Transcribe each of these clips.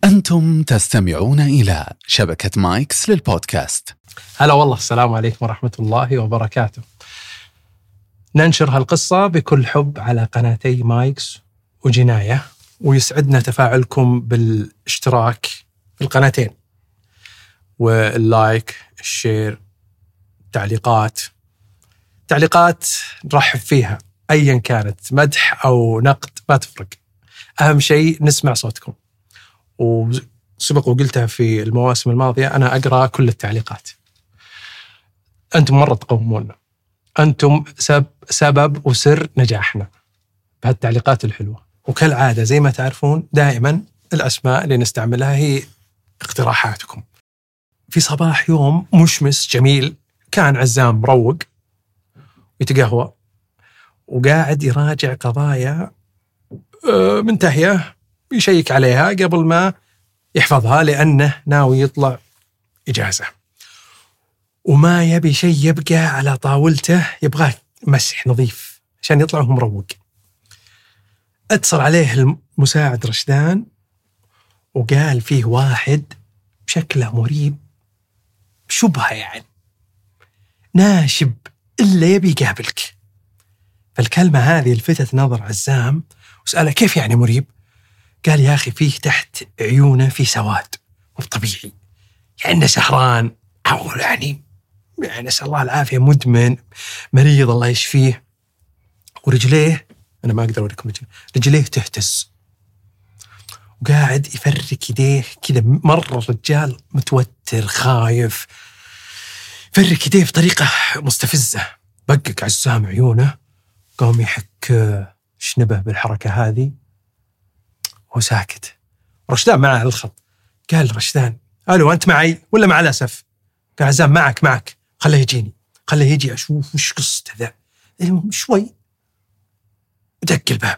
أنتم تستمعون إلى شبكة مايكس للبودكاست. هلا والله، السلام عليكم ورحمة الله وبركاته. ننشر هالقصة بكل حب على قناتي مايكس وجناية، ويسعدنا تفاعلكم بالاشتراك في القناتين واللايك، الشير، تعليقات نرحب فيها أيا كانت، مدح أو نقد ما تفرق، أهم شيء نسمع صوتكم. وسبق وقلتها في المواسم الماضية، أنا أقرأ كل التعليقات. أنتم مرة تقومونا، أنتم سبب وسر نجاحنا بهالتعليقات الحلوة. وكالعادة زي ما تعرفون دائما الأسماء اللي نستعملها هي اقتراحاتكم. في صباح يوم مشمس جميل كان عزام مروق يتقهوى وقاعد يراجع قضايا منتهية، يشيك عليها قبل ما يحفظها لأنه ناوي يطلع إجازة، وما يبي شيء يبقى على طاولته، يبغاه مسح نظيف عشان يطلع وهو مروق. اتصل عليه المساعد رشدان وقال فيه واحد شكله مريب، شبهة يعني ناشب إلا يبي يقابلك. فالكلمة هذه لفتت نظر عزام وسأله كيف يعني مريب؟ قال يا أخي فيه تحت عيونه في سواد مو طبيعي، يعني سهران أو يعني نسأل الله العافية، مدمن مريض الله يشفيه. ورجليه أنا ما أقدر أوريكم رجليه تهتز، وقاعد يفرك يديه كذا، مرة الرجال متوتر خايف، يفرك يديه بطريقة مستفزة. بقق عزام عيونه، قام يحك شنبه بالحركة هذه وهو ساكت. رشدان معه على الخط، قال رشدان ألو أنت معي ولا مع الأسف؟ قال عزام معك، خليه يجيني، خليه يجي أشوف وش قصته ذا. شوي دق الباب،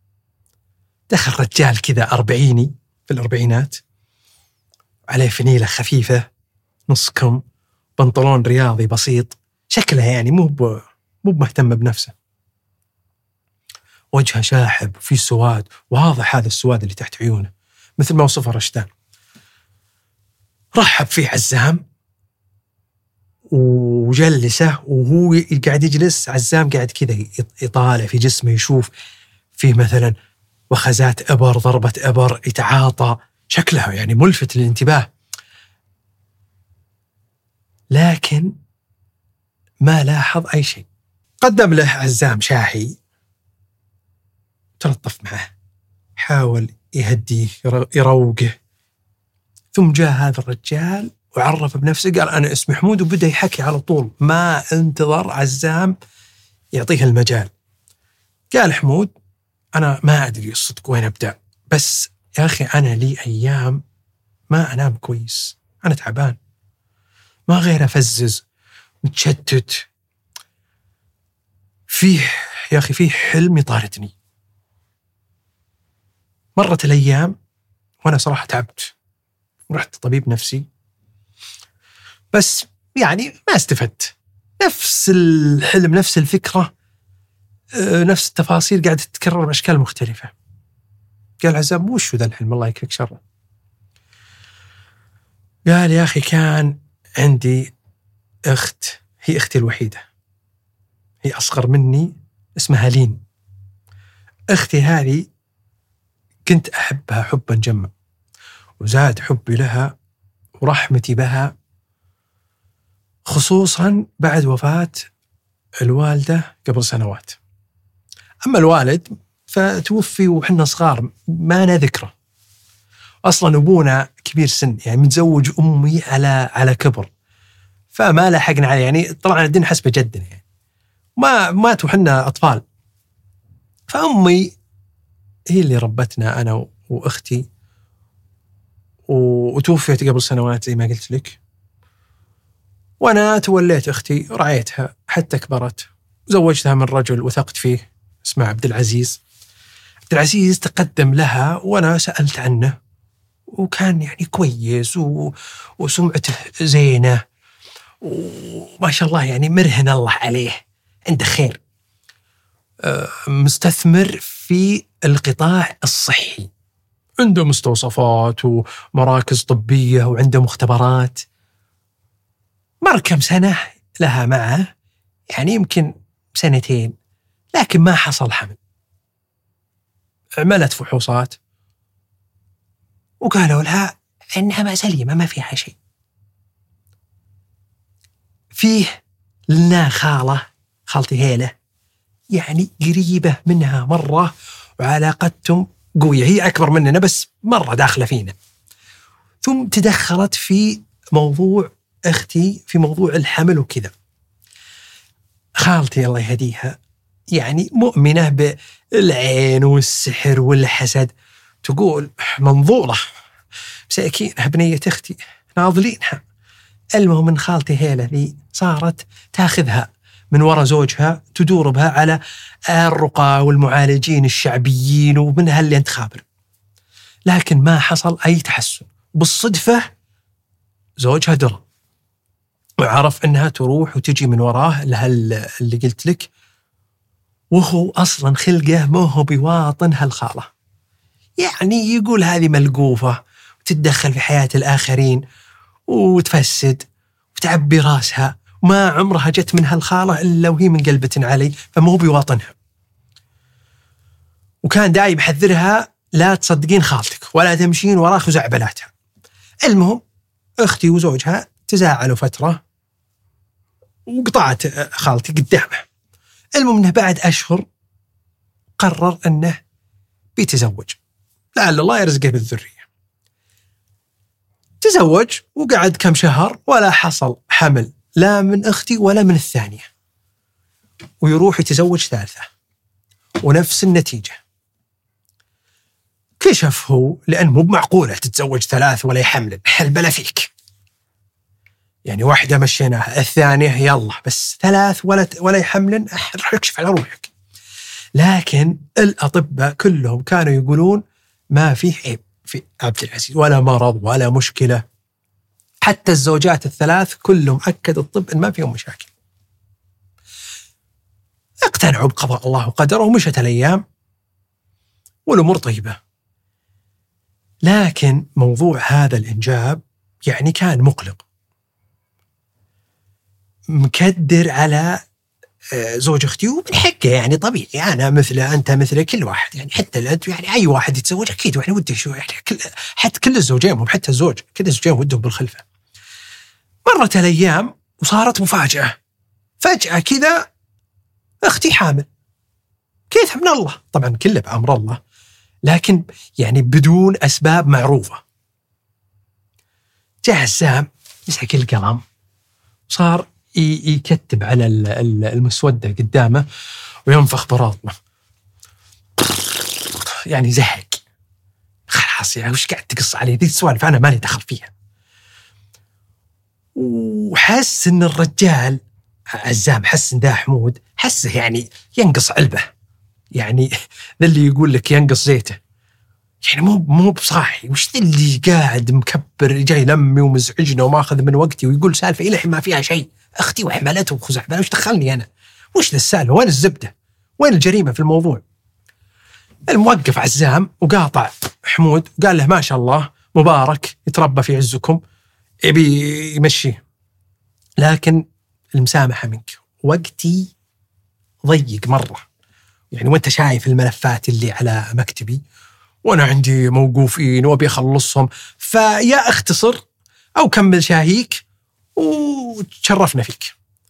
دخل رجال كذا أربعيني في الأربعينات، عليه فنيلة خفيفة نص كم، بنطلون رياضي بسيط، شكله يعني مو مهتم بنفسه، وجهه شاحب في سواد، واضح هذا السواد اللي تحت عيونه مثل ما وصفه رشدان. رحب فيه عزام وجلسه، وهو قاعد يجلس عزام قاعد كذا يطالع في جسمه، يشوف فيه مثلا وخزات إبر، ضربة إبر، يتعاطى، شكله يعني ملفت للانتباه، لكن ما لاحظ أي شيء. قدم له عزام شاحي، تلطف معه، حاول يهديه يروقه، ثم جاء هذا الرجال وعرف بنفسه، قال أنا اسمي حمود، وبدأ يحكي على طول، ما انتظر عزام يعطيه المجال. قال حمود أنا ما أدري الصدق وين أبدأ، بس يا أخي أنا لي أيام ما أنام كويس، أنا تعبان، ما غير أفزز، متشتت، يا أخي فيه حلم يطاردني. مرت الأيام وأنا صراحة تعبت، ورحت طبيب نفسي، بس يعني ما استفدت، نفس الحلم نفس الفكرة نفس التفاصيل قاعدة تتكرر بأشكال مختلفة. قال عزام وش ذا الحلم الله يكفيك شره؟ قال يا أخي كان عندي أخت، هي أختي الوحيدة، هي أصغر مني، اسمها لين. أختي هذه كنت أحبها حبا جما، وزاد حبي لها ورحمتي بها، خصوصا بعد وفاة الوالدة قبل سنوات. أما الوالد فتوفي وحنا صغار ما نذكره، أصلا أبونا كبير سن، يعني متزوج أمي على كبر، فما لحقنا عليه، يعني طلعنا الدين حسب جدنا، يعني ما ماتوا حنا أطفال. فأمي هي اللي ربتنا أنا وأختي، وتوفيت قبل سنوات زي ما قلت لك، وأنا توليت أختي رعيتها حتى كبرت، زوجتها من رجل وثقت فيه اسمه عبد العزيز. عبد العزيز تقدم لها وأنا سألت عنه، وكان يعني كويس وسمعته زينة، وما شاء الله يعني مرهن الله عليه، عنده خير، مستثمر في القطاع الصحي، عنده مستوصفات ومراكز طبية وعنده مختبرات. مر كم سنة لها معه، يعني يمكن 2 لكن ما حصل حمل. عملت فحوصات وقالوا لها إنها ما سليمة، ما فيها شيء. فيه لنا خالتي هيلة، يعني قريبة منها مرة وعلاقتهم قوية، هي أكبر مننا بس مرة داخلة فينا. ثم تدخلت في موضوع أختي، في موضوع الحمل وكذا. خالتي الله يهديها يعني مؤمنة بالعين والسحر والحسد، تقول منظورة مساكينها بنية أختي ناظلينها. المهم من خالتي هيلة ذي صارت تاخذها من وراء زوجها، تدور بها على الرقى والمعالجين الشعبيين ومنها اللي انت خابر، لكن ما حصل أي تحسن. بالصدفة زوجها درى وعرف أنها تروح وتجي من وراه لها اللي قلت لك، وهو أصلا خلقه ما هو بواطن هالخالة، يعني يقول هذه ملقوفة وتتدخل في حياة الآخرين وتفسد وتعبي راسها، وما عمرها جت من هالخالة إلا وهي من قلبة علي، فما هو بواطنها. وكان دايم يحذرها لا تصدقين خالتك ولا تمشين وراء خزعبلاتها. المهم أختي وزوجها تزاعلوا فترة وقطعت خالتي قدامه. المهم أنه بعد أشهر قرر أنه بيتزوج، لعل الله يرزقه بالذرية. تزوج وقعد كم شهر ولا حصل حمل لا من أختي ولا من الثانية، ويروح يتزوج ثالثة ونفس النتيجة. كشف هو لأنه مو بمعقولة تتزوج 3 ولا يحمل، البلا فيك، يعني واحدة مشيناها، الثانية يلا بس 3 ولا يحمل، راح يكشف على روحك. لكن الأطباء كلهم كانوا يقولون ما فيه عيب في عبد العزيز ولا مرض ولا مشكلة، حتى الزوجات ال3 كلهم أكد الطب إن ما فيهم مشاكل. اقتنعوا بقضاء الله وقدره ومشت الأيام والأمور طيبة. لكن موضوع هذا الإنجاب يعني كان مقلق، مكدر على زوج أختي، ومن حقه يعني طبيعي، أنا مثله أنت مثله كل واحد، يعني حتى يعني أي واحد يتزوج أكيد وإحنا وده شو يعني حتى كل الزوجين، مو حتى الزوج، كل الزوجين ودهم بالخلفة. مرت الأيام وصارت مفاجأة، فجأة كذا أختي حامل، كيف من الله، طبعا كله بأمر الله، لكن يعني بدون أسباب معروفة. جاء السام مسك القلم صار يكتب على المسودة قدامه وينفخ براطمه، يعني زهق خلاص، يعني وش قاعد تقص عليه ذي السوالف، أنا مالي دخل فيها. وحس إن الرجال عزام، حس إن ذا حمود حسه يعني ينقص علبة، يعني ذا اللي يقول لك ينقص زيته، يعني مو بصاحي، وش ذا اللي قاعد مكبر جاي لمي ومزعجنا وماخذ من وقتي ويقول سالفة إلى حين ما فيها شيء، أختي وحملته وخزعبلة، وش دخلني أنا، وش ذا السالفة، وين الزبدة، وين الجريمة في الموضوع. الموقف عزام وقاطع حمود وقال له ما شاء الله مبارك يتربى في عزكم، يبي يمشيه، لكن المسامحة منك، وقتي ضيق مرة، يعني وانت شايف الملفات اللي على مكتبي وانا عندي موقوفين وابي اخلصهم، فيا اختصر او كمل شاهيك وتشرفنا فيك.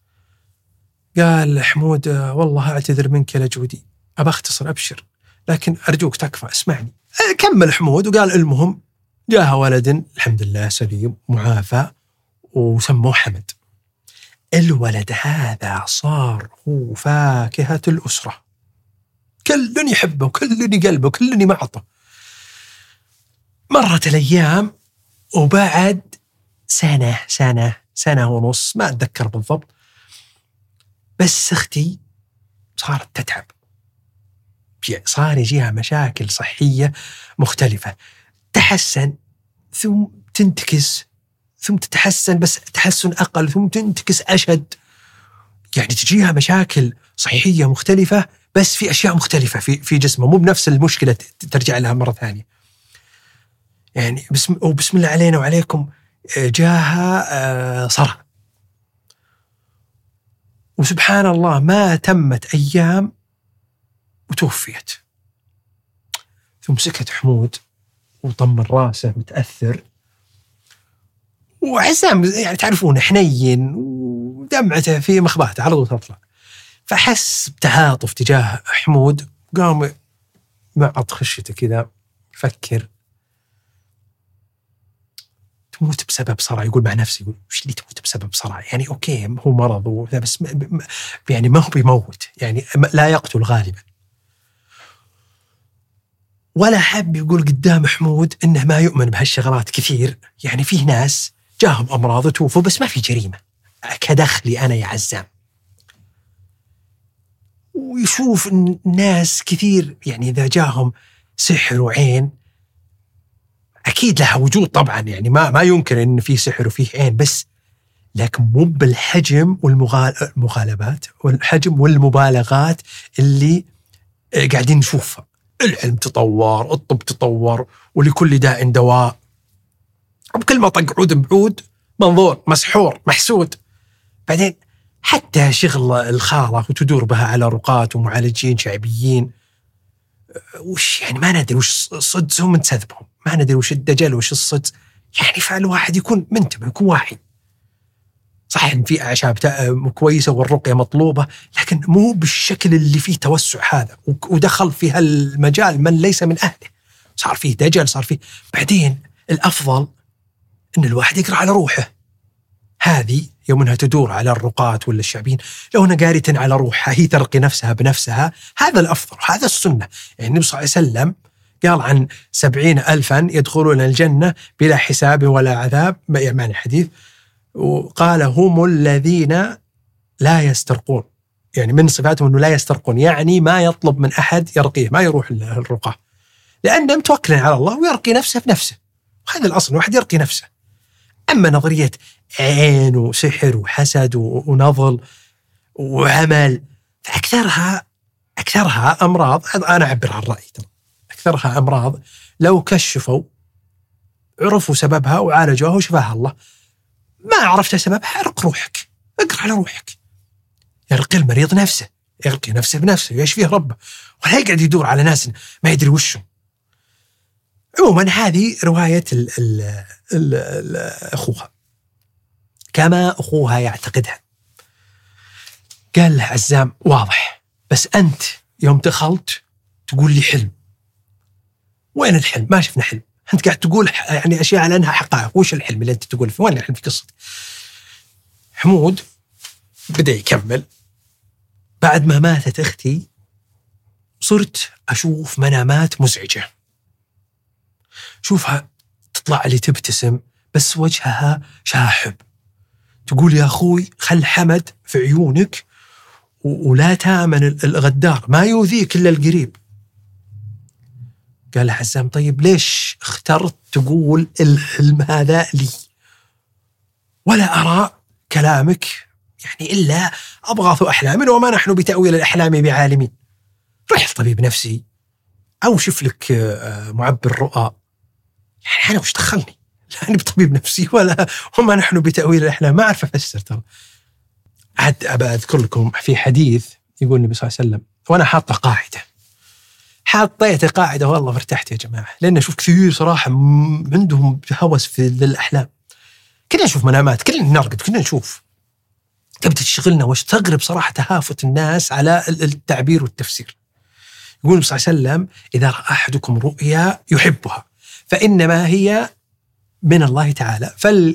قال حمود والله اعتذر منك يا لجودي، ابى اختصر ابشر، لكن ارجوك تكفى اسمعني. كمل حمود وقال المهم جاها ولد الحمد لله سليم معافى وسموه حمد. الولد هذا صار هو فاكهة الأسرة، كل يحبه وكل يقلبه وكل معطه. مرت الأيام وبعد سنة ونص ما أتذكر بالضبط، بس أختي صارت تتعب، صار يجيها مشاكل صحية مختلفة، تحسن ثم تنتكس ثم تتحسن بس تحسن أقل ثم تنتكس أشد، يعني تجيها مشاكل صحية مختلفة بس في أشياء مختلفة في جسمه، مو بنفس المشكلة ترجع لها مرة ثانية. يعني بسم الله علينا وعليكم جاها صرع. وسبحان الله ما تمت أيام وتوفيت. ثم سكت حمود وطمن راسه متأثر، وعزام يعني تعرفون حنين ودمعته في مخباته على طول تطلع، فحس بتعاطف تجاه حمود، قام معط خشته كذا يفكر تموت بسبب صرع. يقول مع نفسه، يقول وش اللي تموت بسبب صرع؟ يعني أوكي هو مرض بس يعني ما هو بيموت، يعني لا يقتل غالبا. ولا حب يقول قدام حمود إنه ما يؤمن بهالشغلات كثير، يعني فيه ناس جاهم أمراض وتوفوا بس ما في جريمة كدخلي أنا يا عزام. ويشوف الناس كثير يعني إذا جاهم سحر وعين أكيد لها وجود طبعا، يعني ما ينكر إن فيه سحر وفيه عين، بس لكن مو بالحجم والمغالبات والحجم والمبالغات اللي قاعدين نشوفها. العلم تطور، الطب تطور، ولكل داء دواء، وبكل ما طق عود بعود منظور مسحور محسود. بعدين حتى شغل الخالة وتدور بها على رقاة ومعالجين شعبيين، وش يعني ما ندري وش صدهم من تسذبهم، ما ندري وش الدجل وش الصد. يعني فالواحد يكون منتبه، يكون واعي. صح إن في أعشاب كويسة والرقية مطلوبة، لكن مو بالشكل اللي فيه توسع هذا، ودخل في هالمجال من ليس من أهله، صار فيه دجل، صار فيه. بعدين الأفضل إن الواحد يقرأ على روحه. هذه يوم أنها تدور على الرقاة ولا الشعبين، لو أنها قارية على روحها هي ترقي نفسها بنفسها، هذا الأفضل، هذا السنة. يعني النبي صلى الله عليه وسلم قال عن 70,000 يدخلون الجنة بلا حساب ولا عذاب، يعني حديث، وقال هم الذين لا يسترقون. يعني من صفاتهم أنه لا يسترقون، يعني ما يطلب من أحد يرقيه، ما يروح الرقاة، لأنه متوكل على الله ويرقي نفسه بنفسه. وهذا الأصل، واحد يرقي نفسه. أما نظرية عين وسحر وحسد ونظل وعمل، أكثرها أمراض. أنا أعبر عن رأيي، أكثرها أمراض لو كشفوا عرفوا سببها وعالجوها وشفاها الله. ما عرفت سببها، ارق روحك، اقرأ على روحك. يرقي المريض نفسه، يرقي نفسه بنفسه، يشفيه ربه، ولا يقعد يدور على ناس ما يدري وشهم. عموما هذه رواية أخوها كما أخوها يعتقدها. قال له عزام واضح، بس أنت يوم دخلت تقول لي حلم. وين الحلم؟ ما شفنا حلم. أنت قاعد تقول يعني أشياء على أنها حقائق. وش الحلم اللي أنت تقول فيه؟ وين الحلم في قصتك؟ حمود بدأ يكمل: بعد ما ماتت أختي صرت أشوف منامات مزعجة، شوفها تطلع لي تبتسم بس وجهها شاحب، تقول يا أخوي خل حمد في عيونك ولا تامن الغدار، ما يؤذيك إلا القريب. قال حسام: طيب ليش اخترت تقول الحلم هذا لي ولا أرى كلامك يعني إلا أضغاث أحلام، وما نحن بتأويل الأحلام بعالمين. رح لطبيب نفسي أو شوف لك معبر رؤى. يعني أنا وش دخلني؟ لا أنا بطبيب نفسي وما نحن بتأويل الأحلام، ما أعرف أفسر. ترى عاد أبى أذكر لكم في حديث يقول النبي صلى الله عليه وسلم، وأنا حطيت قاعدة والله فارتحت يا جماعة، لأن أشوف كثير صراحة عندهم هوس في الأحلام. كنا نشوف منامات، كنا نرقد، كنا نشوف، تبدأ تشغلنا واستغرب صراحة تهافت الناس على التعبير والتفسير. يقول النبي صلى الله عليه وسلم: إذا رأى أحدكم رؤيا يحبها فإنما هي من الله تعالى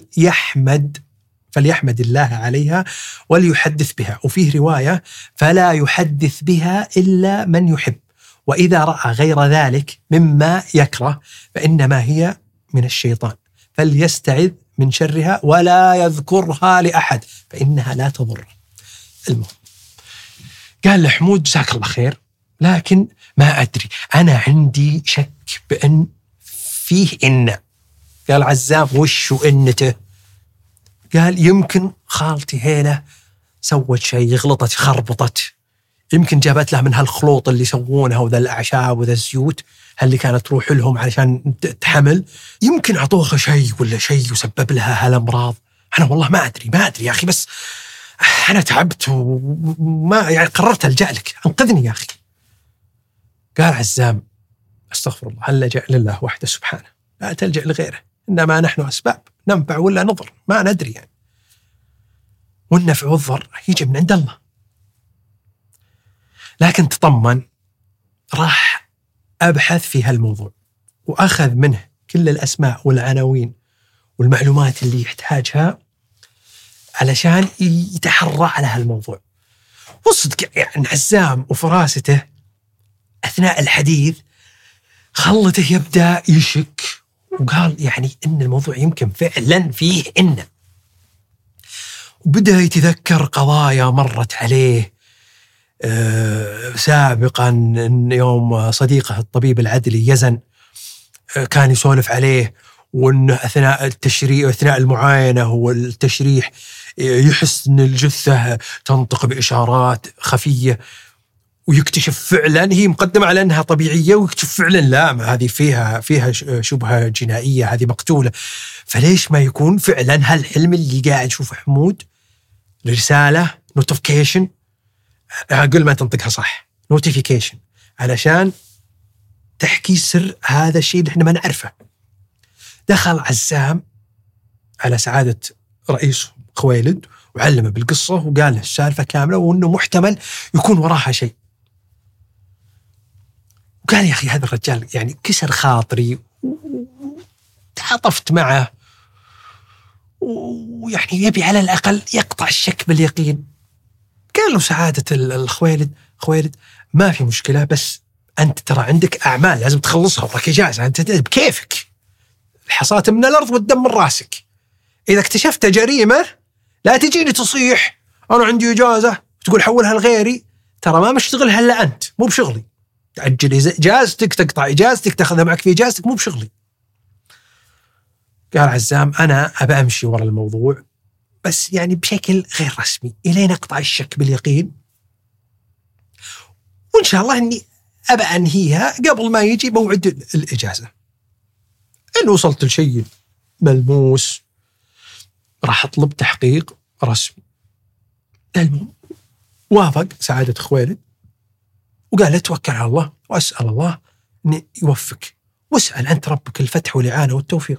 فليحمد الله عليها وليحدث بها. وفيه رواية: فلا يحدث بها إلا من يحب، وإذا رأى غير ذلك مما يكره فإنما هي من الشيطان فليستعذ من شرها ولا يذكرها لأحد فإنها لا تضر. المهم قال لحمود: جزاك الله خير، لكن ما أدري، أنا عندي شك بأن فيه إن. قال عزام: وشو إنته؟ قال: يمكن خالتي هيلة سوت شيء، غلطت، خربطت، يمكن جابت له من هالخلوط اللي يسوونها وذا الأعشاب وذا الزيوت اللي كانت تروح لهم علشان تحمل. يمكن أعطوها شيء ولا شيء يسبب لها هالأمراض. أنا والله ما أدري يا أخي، بس أنا تعبت وما يعني قررت ألجأ لك، أنقذني يا أخي. قال عزام: أستغفر الله، هل لجأ لله وحده سبحانه، لا تلجأ لغيره، إنما نحن أسباب ننفع ولا نضر، ما ندري يعني، والنفع والضر يجي من عند الله. لكن تطمن، راح أبحث في هالموضوع وأخذ منه كل الأسماء والعناوين والمعلومات اللي يحتاجها علشان يتحرى على هالموضوع. وصدق يعني عزام وفراسته أثناء الحديث خلته يبدأ يشك، وقال يعني إن الموضوع يمكن فعلا فيه إنه، وبدأ يتذكر قضايا مرت عليه سابقا، إن يوم صديقه الطبيب العدلي يزن كان يسولف عليه، وأنه أثناء التشريح أثناء المعاينة والتشريح يحس أن الجثة تنطق بإشارات خفية، ويكتشف فعلا هي مقدمة على أنها طبيعية، ويكتشف فعلا لا، هذه فيها شبهة جنائية، هذه مقتولة. فليش ما يكون فعلا هالحلم اللي قاعد يشوفه حمود رسالة نوتيفيكيشن، أقول ما تنطقها صح، نوتيفيكيشن، علشان تحكي سر هذا الشيء اللي احنا ما نعرفه. دخل عزام على سعادة رئيس خويلد وعلمه بالقصة وقال له السالفة كاملة، وأنه محتمل يكون وراها شيء. وقال: يا أخي هذا الرجال يعني كسر خاطري وتعاطفت معه، ويعني يبي على الأقل يقطع الشك باليقين. قال له سعادة خويلد: ما في مشكلة، بس أنت ترى عندك أعمال لازم تخلصها، وراك إجازة، أنت بكيفك، الحصاة من الأرض والدم من راسك. إذا اكتشفت جريمة لا تجيني تصيح أنا عندي إجازة تقول حولها لغيري، ترى ما مشتغلها إلا أنت، مو بشغلي. تأجل إجازتك، تقطع إجازتك، تأخذها معك في إجازتك، مو بشغلي. قال عزام: أنا أبى أمشي ورا الموضوع، بس يعني بشكل غير رسمي، إلين أقطع الشك باليقين، وإن شاء الله أني أبى أنهيها قبل ما يجي موعد الإجازة. إن وصلت لشيء ملموس راح أطلب تحقيق رسمي. المهم وافق سعادة خويلد وقال: توكل على الله وأسأل الله أن يوفق، واسأل أنت ربك الفتح والإعانة والتوفيق.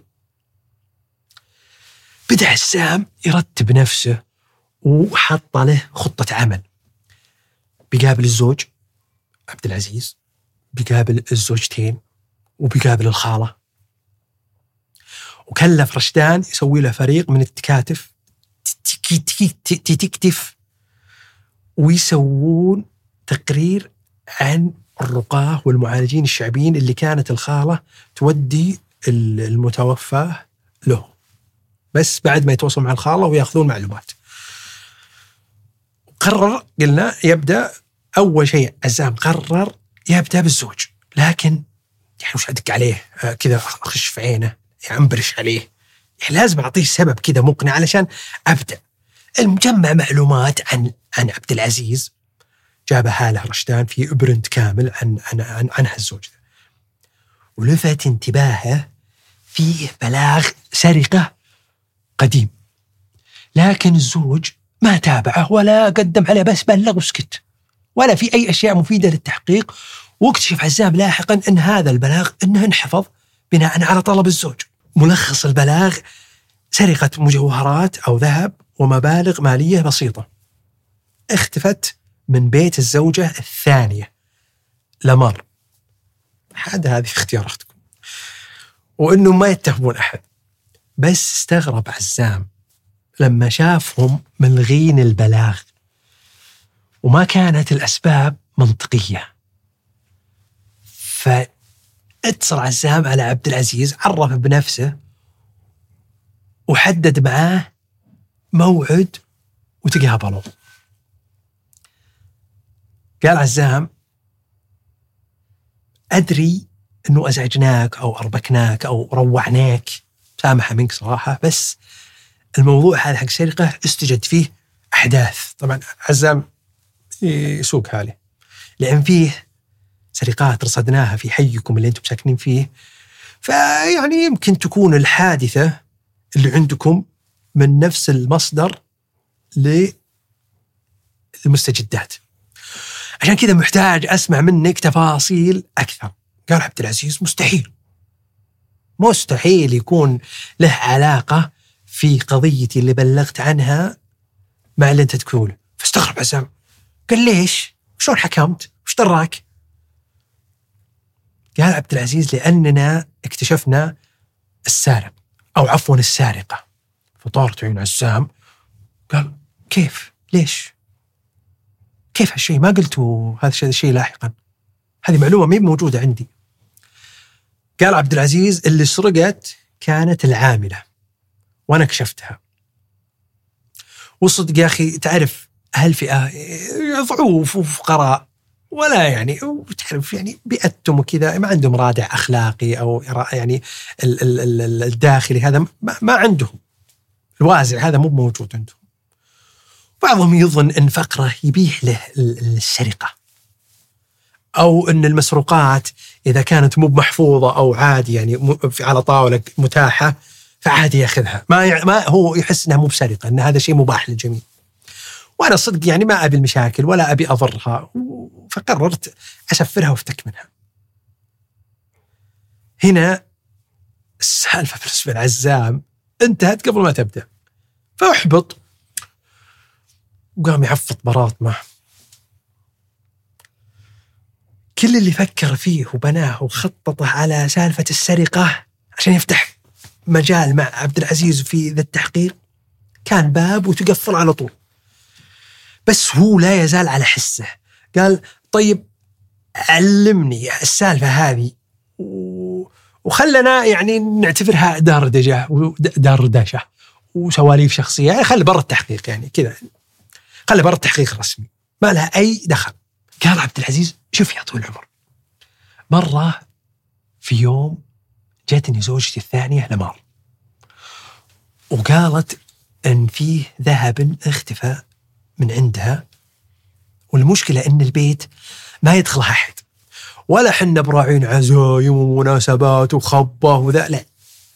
بدأ عزام يرتب نفسه وحط له خطة عمل. بيقابل الزوج عبد العزيز، بيقابل الزوجتين، وبيقابل الخالة. وكلف رشدان يسوي له فريق من التكاتف تكتف، ويسوون تقرير عن الرقاة والمعالجين الشعبيين اللي كانت الخالة تودي المتوفى له، بس بعد ما يتواصل مع الخالة ويأخذون معلومات. قرر قلنا يبدأ أول شيء عزام قرر يبدأ بالزوج، لكن يعني وش أدق عليه كذا أخش في عينه أنبرش عليه، يعني لازم أعطيه سبب كذا مقنع علشان أبدأ. المجمع معلومات عن عبد العزيز جابها له رشدان في إبرنت كامل عن هالزوج، ولفت انتباهه فيه بلاغ سرقة قديم، لكن الزوج ما تابعه ولا قدم عليه، بس بلغ وسكت، ولا في أي أشياء مفيدة للتحقيق. واكتشف عزام لاحقا أن هذا البلاغ أنه انحفظ بناء على طلب الزوج. ملخص البلاغ: سرقة مجوهرات أو ذهب ومبالغ مالية بسيطة اختفت من بيت الزوجة الثانية لمر. هذه اختيار أختكم، وإنه ما يتهمون أحد. بس استغرب عزام لما شافهم ملغين البلاغ وما كانت الأسباب منطقية. فاتصل عزام على عبد العزيز، عرف بنفسه وحدد معاه موعد وتقابلوا. قال عزام: أدري أنه أزعجناك أو أربكناك أو روعناك، سامحة منك صراحة، بس الموضوع هذا حق سرقة استجد فيه أحداث. طبعا عزام يسوق حاله، لأن فيه سرقات رصدناها في حيكم اللي أنتم ساكنين فيه، فيعني يمكن تكون الحادثة اللي عندكم من نفس المصدر للمستجدات. عشان كذا محتاج أسمع منك تفاصيل أكثر. قال عبد العزيز مستحيل يكون له علاقة في قضيتي اللي بلغت عنها مع اللي أنت تقوله. فاستغرب عزام، قال ليش؟ شلون حكمت؟ وش دراك؟ قال عبد العزيز لأننا اكتشفنا السارق، أو عفوا السارقة. فطارت عين عزام، قال كيف؟ ليش؟ كيف هالشيء؟ ما قلتوا هذا الشيء لاحقا، هذه معلومة مين موجودة عندي. قال عبد العزيز اللي سرقت كانت العاملة وأنا كشفتها. والصدق يا أخي تعرف هالفئة ضعوف وفقراء، ولا يعني وتعرف يعني بيئتهم وكذا ما عندهم رادع أخلاقي أو يعني الداخلي هذا ما عندهم، الوازع هذا مو موجود عندهم. بعضهم يظن أن فقره يبيح له السرقة، أو أن المسروقات إذا كانت مو محفوظة أو عادي يعني على طاولة متاحة فعادي يأخذها، ما هو يحس أنها مو بسرقة، أن هذا شيء مباح للجميع. وأنا صدق يعني ما أبي المشاكل ولا أبي أضرها، فقررت أسفرها وافتك منها. هنا السالفة بالنسبة لعزام انتهت قبل ما تبدأ، فأحبط وقام يعفط براطمه. كل اللي فكر فيه وبناه وخططه على سالفة السرقة عشان يفتح مجال مع عبد العزيز في ذا التحقيق كان باب وتقفل على طول. بس هو لا يزال على حسه. قال طيب علمني السالفة هذه وخلنا يعني نعتبرها دار رداشة وسواليف شخصية، يعني خلي برا التحقيق، يعني كذا خلي برا التحقيق الرسمي، ما لها أي دخل. قال عبد العزيز شوف يا طول العمر، مرة في يوم جاتني زوجتي الثانية لمار وقالت أن فيه ذهب اختفى من عندها، والمشكلة أن البيت ما يدخلها أحد، ولا حنا براعين عزايم ومناسبات وخبة وذا، لا.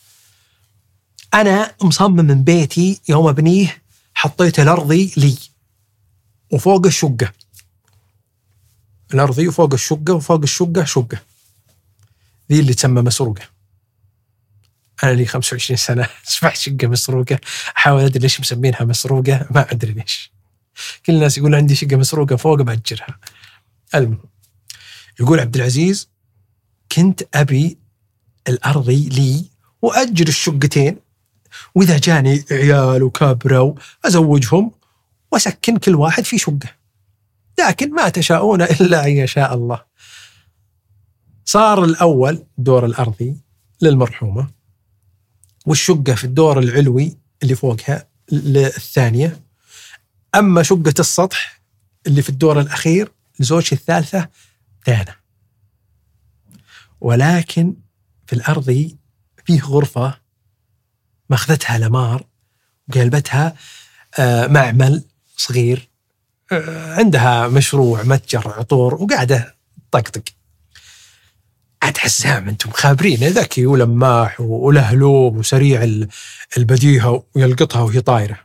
أنا مصمم من بيتي يوم أبنيه حطيت الأرضي لي وفوق الشقة، الأرضي وفوق الشقة وفوق الشقة شقة، ذي اللي تسمى مسروقة. أنا لي 25 سنة أسمع شقة مسروقة، أحاول أدري ليش مسمينها مسروقة، ما أدري ليش. كل الناس يقول عندي شقة مسروقة فوق بأجرها. المهم يقول عبد العزيز كنت أبي الأرضي لي وأجر الشقتين، وإذا جاني عيال وكبروا أزوجهم وأسكن كل واحد في شقة، لكن ما تشاءون إلا أن يشاء الله. صار الأول دور الأرضي للمرحومة، والشقة في الدور العلوي اللي فوقها للثانية، أما شقة السطح اللي في الدور الأخير لزوجتي الثالثة ثانية. ولكن في الأرضي فيه غرفة ماخذتها لمار وقلبتها معمل صغير، عندها مشروع متجر عطور وقاعدة طقطق. عاد حسام أنتم خابرين، ذكي ولماح وله لوب وسريع البديهة ويلقطها وهي طايرة،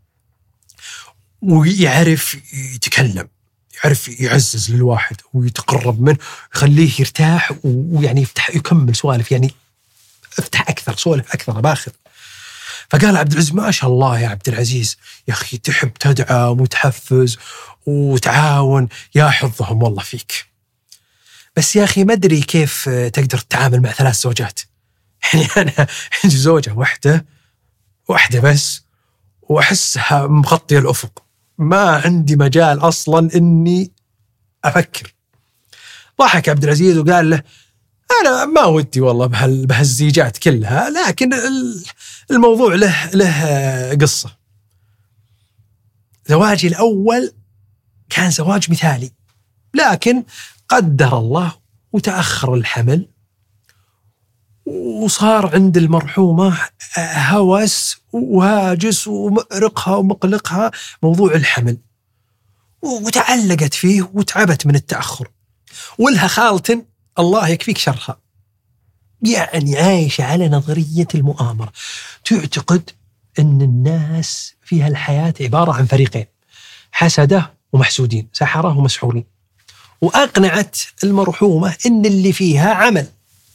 ويعرف يتكلم، يعرف يعزز للواحد ويتقرب منه يخليه يرتاح، ويعني يفتح يكمل سوالف، يعني افتح أكثر سوالف أكثر باخذ. فقال عبد العزيز ما شاء الله يا عبد العزيز يا أخي تحب تدعم وتحفز وتعاون، يا حظهم والله فيك. بس يا أخي ما أدري كيف تقدر تتعامل مع 3 زوجات، يعني أنا عندي زوجة واحدة بس وأحسها مغطية الأفق، ما عندي مجال أصلا إني أفكر. ضحك عبد العزيز وقال له أنا ما ودي والله بهالزيجات كلها، لكن الموضوع له قصة. زواجي الأول كان زواج مثالي، لكن قدر الله وتأخر الحمل، وصار عند المرحومة هوس وهاجس ومؤرقها ومقلقها موضوع الحمل، وتعلقت فيه وتعبت من التأخر، ولها خالة الله يكفيك شرها، يعني عايشة على نظرية المؤامرة، تعتقد أن الناس في هالحياة عبارة عن فريقين، حسدة ومحسودين، سحرة ومسحورين. وأقنعت المرحومة أن اللي فيها عمل،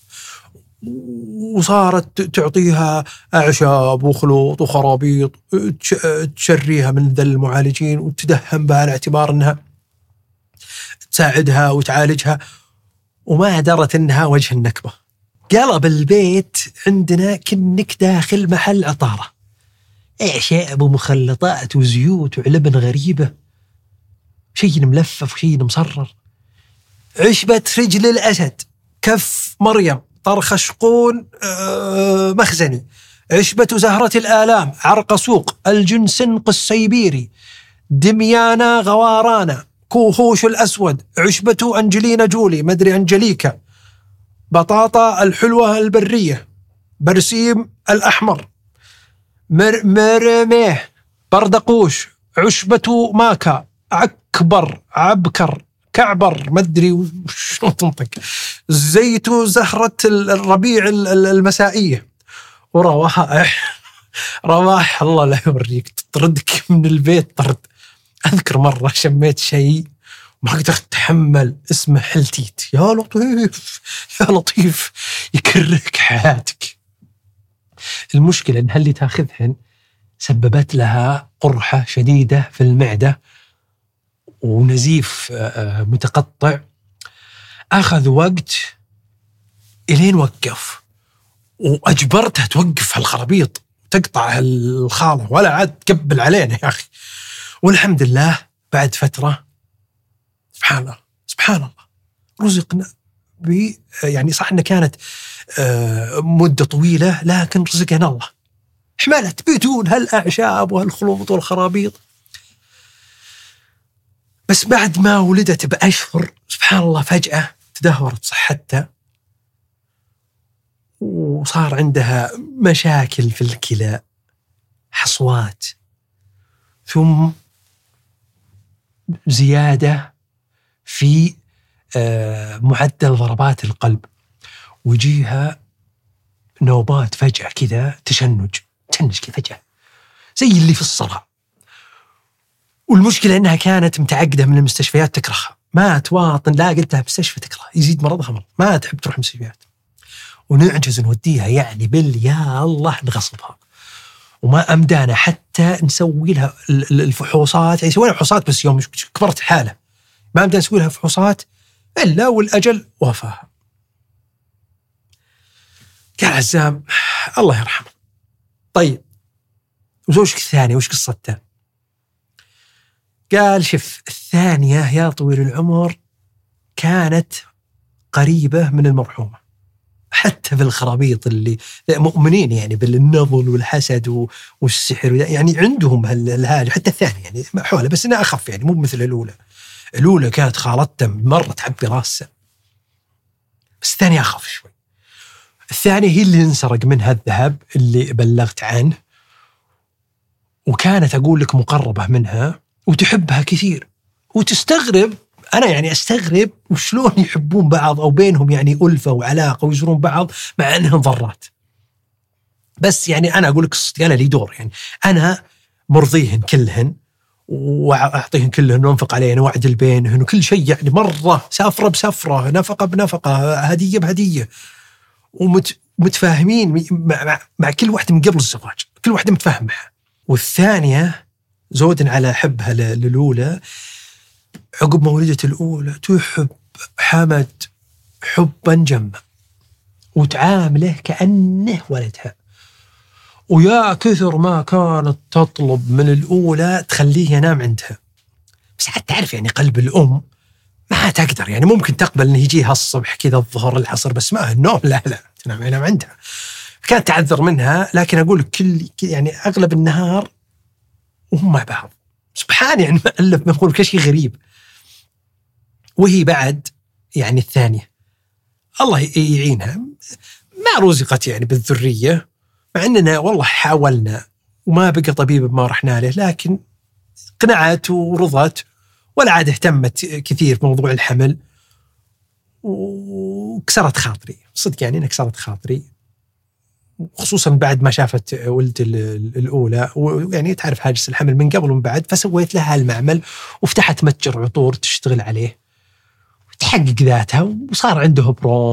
وصارت تعطيها أعشاب وخلوط وخرابيط، تشريها من ذا المعالجين وتدهم بها على اعتبار أنها تساعدها وتعالجها، وما درت أنها وجه النكبة. قلب البيت عندنا كأنك داخل محل عطارة، أعشاب ومخلطات وزيوت وعلبن غريبة، شيء ملفف وشيء مصرر. عشبة رجل الأسد، كف مريم، طرخ شقون مخزني، عشبة زهرة الآلام، عرق سوق، الجنسنق السيبيري، دميانا غوارانا، كوخوش الأسود، عشبة أنجلينا جولي، مدري أنجليكا، بطاطا الحلوة البرية، برسيم الأحمر، مرميه، بردقوش، عشبة ماكا، عكبر، عبكر، كعبر، مدري وشو تنطق، زيت زهرة الربيع المسائية، وروائح رواح الله لا يوريك تطردك من البيت طرد. أذكر مرة شميت شيء ما قدرت أتحمل، اسمه حلتيت، يا لطيف يا لطيف يكرهك حياتك. المشكلة أن اللي تاخذهن سببت لها قرحة شديدة في المعدة ونزيف متقطع، أخذ وقت إلين وقف، وأجبرتها توقف هالخرابيط وتقطع الخالة ولا عاد تقبل علينا يا أخي. والحمد لله بعد فترة سبحان الله رزقنا يعني صح أنها كانت مدة طويلة، لكن رزقنا الله، حملت بدون هالأعشاب وهالخلوط والخرابيط. بس بعد ما ولدت بأشهر سبحان الله فجأة تدهورت صحتها، وصار عندها مشاكل في الكلى، حصوات، ثم زيادة في معدل ضربات القلب، ويجيها نوبات فجأة كذا، تشنج كذا فجأة زي اللي في الصرع. والمشكلة أنها كانت متعقدة من المستشفيات، تكرهها، ما تواطن، لا قلتها مستشفى تكره، يزيد مرضها مرض، ما تحب تروح مستشفيات، ونعجز نوديها يعني يا الله نغصبها. وما أمدانا حتى نسوي لها الفحوصات، يعني سوينا فحوصات بس يوم كبرت حالة ما أمدانا نسوي لها فحوصات إلا والأجل وفاها. قال عزام الله يرحمه. طيب وزوجك الثانية وش قصتها؟ قال شف الثانية يا طويل العمر كانت قريبة من المرحومة، حتى في الخرابيط اللي مؤمنين يعني بالنظل والحسد والسحر، يعني عندهم هذا. حتى الثانية يعني حوله بس إنها أخف، يعني مو مثل الأولى كانت خالتها مرة تعبي راسها، بس الثانية أخف شوي. الثانية هي اللي انسرق منها الذهب اللي بلغت عنه، وكانت أقول لك مقربة منها وتحبها كثير، وتستغرب، أنا يعني أستغرب وشلون يحبون بعض أو بينهم يعني ألفة وعلاقة ويزورون بعض مع أنهم ضرات. بس يعني أنا أقول لك قصتي أنا لي دور، يعني أنا مرضيهن كلهن وأعطيهن كلهن وأنفق عليهن وأعدل بينهن وكل شيء، يعني مرة سافرة بسفرة، نفقة بنفقة، هدية بهدية، ومتفاهمين مع كل واحدة من قبل الزواج، كل واحدة متفاهم معها. والثانية زود على حبها للأولى، عقب ما ولدت الأولى تحب حمد حبا جما وتعامله كأنه ولدها، ويا كثر ما كانت تطلب من الأولى تخليه ينام عندها. بس حتى تعرف يعني قلب الأم ما تقدر، يعني ممكن تقبل أنه يجيها الصبح كذا الظهر العصر، بس ما النوم لا تنام عندها. كانت تعذر منها، لكن أقول كل يعني أغلب النهار وهم مع بعض. سبحان يعني مألف ما يقول كشي غريب. وهي بعد يعني الثانية الله يعينها ما رزقت يعني بالذرية، مع أننا والله حاولنا وما بقى طبيب ما رحنا له، لكن قنعت ورضت ولا عاد اهتمت كثير بموضوع الحمل، وكسرت خاطري صدق، يعني أنا كسرت خاطري، خصوصا بعد ما شافت ولد الأولى، ويعني تعرف هاجس الحمل من قبل ومن بعد، فسويت لها المعمل وفتحت متجر عطور تشتغل عليه وتحقق ذاتها، وصار عنده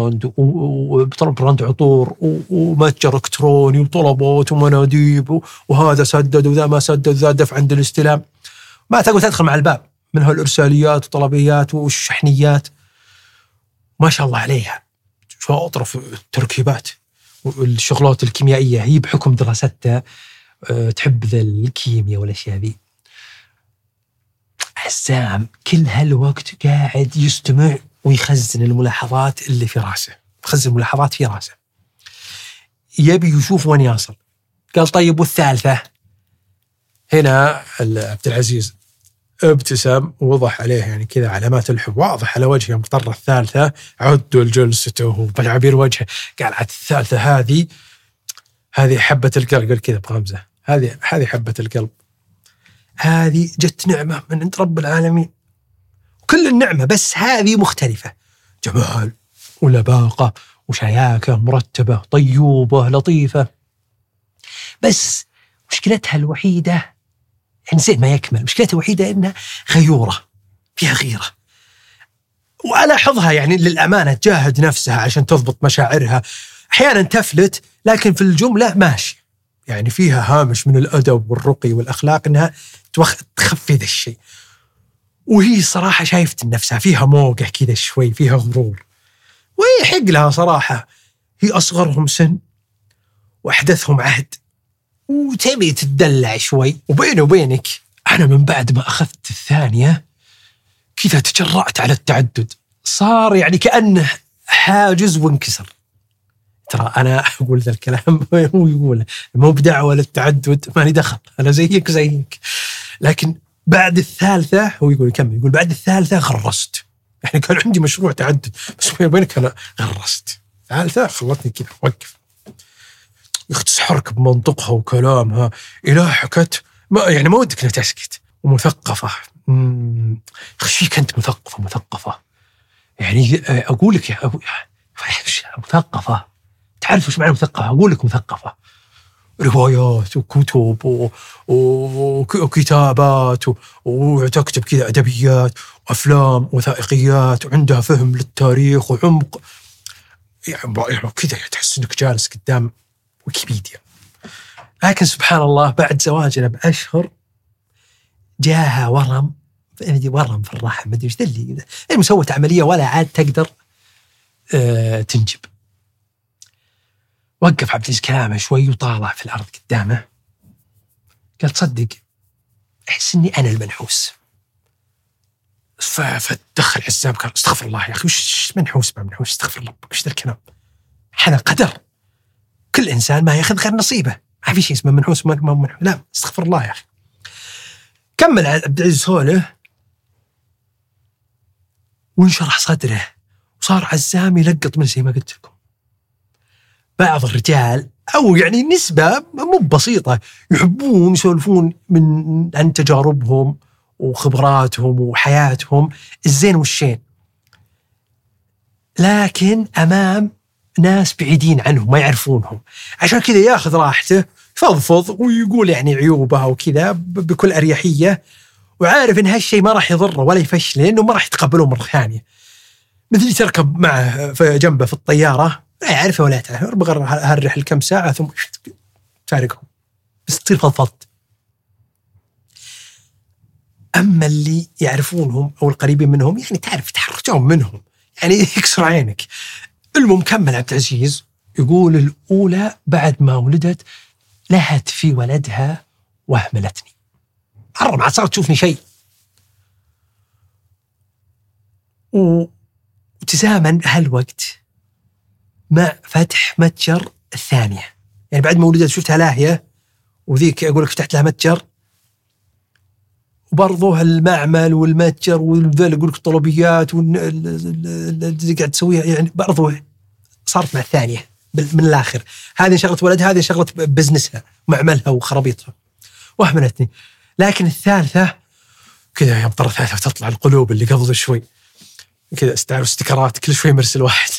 براند عطور ومتجر إلكتروني وطلبات ومناديب، وهذا سدد وذا ما سدد، ذا دفع عند الاستلام، ما تقول تدخل مع الباب من هالإرساليات وطلبيات والشحنيات. ما شاء الله عليها شاطرة في التركيبات والشغلات الكيميائية، هي بحكم دراستها تحب ذا الكيمياء والأشياء ذي. عزام كل هالوقت قاعد يستمع ويخزن الملاحظات اللي في راسه، يخزن الملاحظات في راسه، يبي يشوف وين يصل. قال طيب والثالثة؟ هنا عبد العزيز ابتسم ووضح عليه يعني كذا علامات الحب واضح على وجهه، مضطر الثالثة عدوا لجلسته وبالعبير وجهه، قال عاد الثالثة هذه حبة القلب، قال كذا بغمزة، هذه حبة القلب، هذه جت نعمة من عند رب العالمين، كل النعمة بس هذه مختلفة، جمال ولباقة وشياكة مرتبة طيوبة لطيفة، بس مشكلتها الوحيدة يعني زين ما يكمل، مشكلتها الوحيدة إنها غيورة، فيها غيرة، وألاحظها يعني للأمانة تجاهد نفسها عشان تضبط مشاعرها، أحيانا تفلت لكن في الجملة ماشي، يعني فيها هامش من الأدب والرقي والأخلاق إنها تخفي ذا الشيء، وهي صراحة شايفت نفسها فيها موقع كذا شوي، فيها غرور، وهي حق لها صراحة، هي أصغرهم سن وأحدثهم عهد وتبي تدلع شوي. وبيني وبينك أنا من بعد ما أخذت الثانية كذا تجرأت على التعدد، صار يعني كأنه حاجز وانكسر. ترى أنا أقول ذا الكلام هو يقول مو بدعوة للتعدد، ماني دخل، أنا زيك، لكن بعد الثالثة هو يقول يقول بعد الثالثة غرست، يعني كان عندي مشروع تعدد بس بيني وبينك أنا غرست، ثالثة خلتني كذا وقف، تسحرك بمنطقها وكلامها إلى حكت ما ودك أن تسكت. ومثقفة، خشيك أنت مثقفة يعني أقول لك يا أبو مثقفة، تعرف وش معنى مثقفة؟ أقول لك مثقفة، روايات وكتب وكتابات وتكتب كذا أدبيات وأفلام وثائقيات، وعندها فهم للتاريخ وعمق، يعني كذا تحس إنك جالس قدام ويكيبيديا. لكن سبحان الله بعد زواجنا بأشهر جاها ورم في الرحم، ما أدري إيش ذلي، سوت عملية ولا عاد تقدر تنجب. وقف عبد العزيز كلامه شوي وطالع في الأرض قدامه، قال تصدق أحس إني أنا المنحوس. فتدخل عزام قال استغفر الله يا أخي، وش منحوس ما منحوس، استغفر الله وش ذا الكلام، حنا قدر، كل إنسان ما يأخذ غير نصيبه، ما في شيء اسمه منحوس ما منحوس، لا استغفر الله يا أخي. كمل عبد العزيز سوله وانشرح صدره، وصار عزام يلقط من زي ما قلت لكم. بعض الرجال أو يعني نسبة مو بسيطة يحبون يسولفون عن تجاربهم وخبراتهم وحياتهم الزين والشين، لكن أمام ناس بعيدين عنهم ما يعرفونهم، عشان كذا ياخذ راحته فضفض ويقول يعني عيوبها وكذا بكل أريحية، وعارف إن هالشيء ما راح يضره ولا يفشله لأنه ما راح يتقبلوه مرة ثانية. مثل تركب معه في جنبه في الطيارة لا يعرفه ولا تعرفه، بغير هالرحل كم ساعة ثم تفارقهم، بس تصير فضفضت. أما اللي يعرفونهم أو القريبين منهم يعني تعرف تحرجون منهم، يعني يكسر عينك. المكمل عبد العزيز يقول الأولى بعد ما ولدت لهت في ولدها وهملتني، مرة ما صارت تشوفني شيء، وتزامن هالوقت مع فتح متجر الثانية، يعني بعد ما ولدت شفتها لاهية وذيك أقول لك فتحت لها متجر، وبرضه المعمل والمتجر والذل أقول لك الطلبيات واللي قاعد تسويها، يعني برضه صارت مع الثانية من الآخر، هذه شغلة ولدها، هذه شغلة بزنسها معملها وخرابيطها، وهملتني. لكن الثالثة كذا يبطر ثلاثة وتطلع القلوب اللي قبل شوي كذا استيكرات كل شوي مرسل واحد.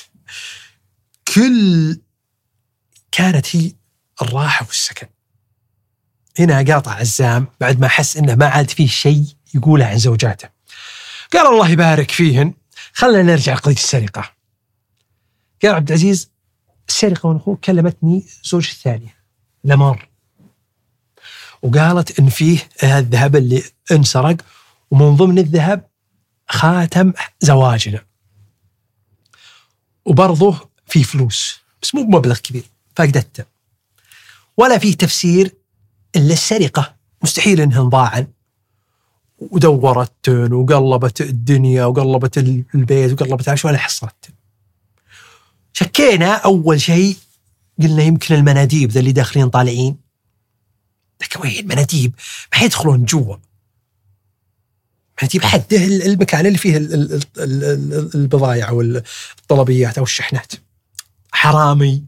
كانت هي الراحة والسكن. هنا قاطع عزام بعد ما حس إنه ما عاد فيه شيء يقوله عن زوجاته. قال الله يبارك فيهن، خلنا نرجع قضية السرقة. قال عبد العزيز السرقة ونخوه كلمتني زوج الثانية لمار، وقالت إن فيه الذهب اللي انسرق، ومن ضمن الذهب خاتم زواجنا، وبرضه فيه فلوس بس مو بمبلغ كبير فقدته، ولا فيه تفسير إلا السرقة، مستحيل إنها انضاعن. ودورت وقلبت الدنيا وقلبت البيت وقلبت عاش ولا حصلت. شكينا أول شيء، قلنا يمكن المناديب ذا اللي داخلين طالعين، لكن وين مناديب؟ ما حيدخلون جوا. مناديب حده المكان اللي فيه البضائع والطلبيات أو الشحنات. حرامي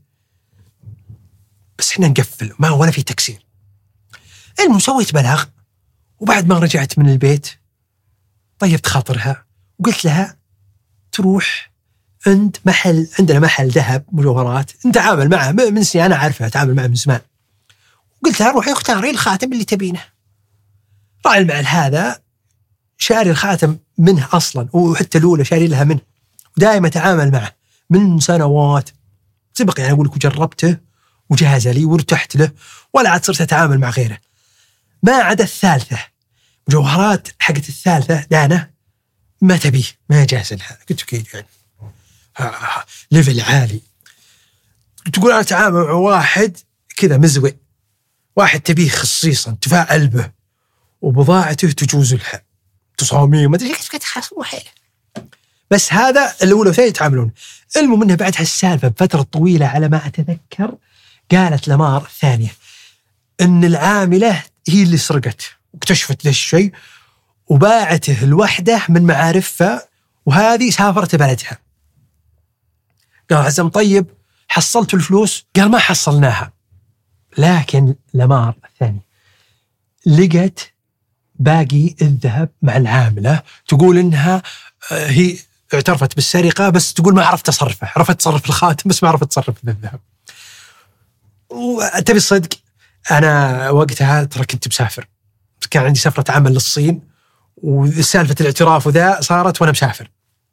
بس احنا نقفل ما ولا في تكسير. المهم سويت بلاغ، وبعد ما رجعت من البيت طيبت خاطرها وقلت لها تروح عند عندنا محل ذهب مجوهرات نتعامل معه من سنين، أنا عارفها أتعامل معه من زمان. وقلت لها روحي اختاري الخاتم اللي تبينه. راعي المحل هذا شاري الخاتم منه أصلا، وحتى الأولى شاري لها منه، ودائما أتعامل معه من سنوات سبق. يعني أقول لك وجربته وجاز لي وارتحت له، ولا عاد صرت أتعامل مع غيره. ما عدا الثالثة مجوهرات حقت الثالثة دانا ما تبيه، ما جاز لها. قلت كيد يعني ليفل عالي. تقول أنا أتعامل مع واحد كذا مزوئ، واحد تبيه خصيصا تفاعل به وبضاعته تجوز لها تصاميم ما أدري كيف خلاص مو حيله. بس هذا الأولى والثانية يتعاملون. المهم منها بعد هالسالفة بفترة طويلة على ما أتذكر قالت لمار الثانية إن العاملة هي اللي سرقت، واكتشفت ذا الشيء وباعته الوحدة من معارفها، وهذه سافرت بلدها. قال عزم طيب حصلت الفلوس؟ قال ما حصلناها. لكن لمار الثاني لقت باقي الذهب مع العاملة، تقول إنها هي اعترفت بالسرقة بس تقول ما عرفت أصرفه، عرفت تصرف الخاتم بس ما عرفت تصرف الذهب. وتبي الصدق أنا وقتها ترى كنت مسافر، كان عندي سفرة عمل للصين، وسالفة الاعتراف وذا صارت وأنا مسافر.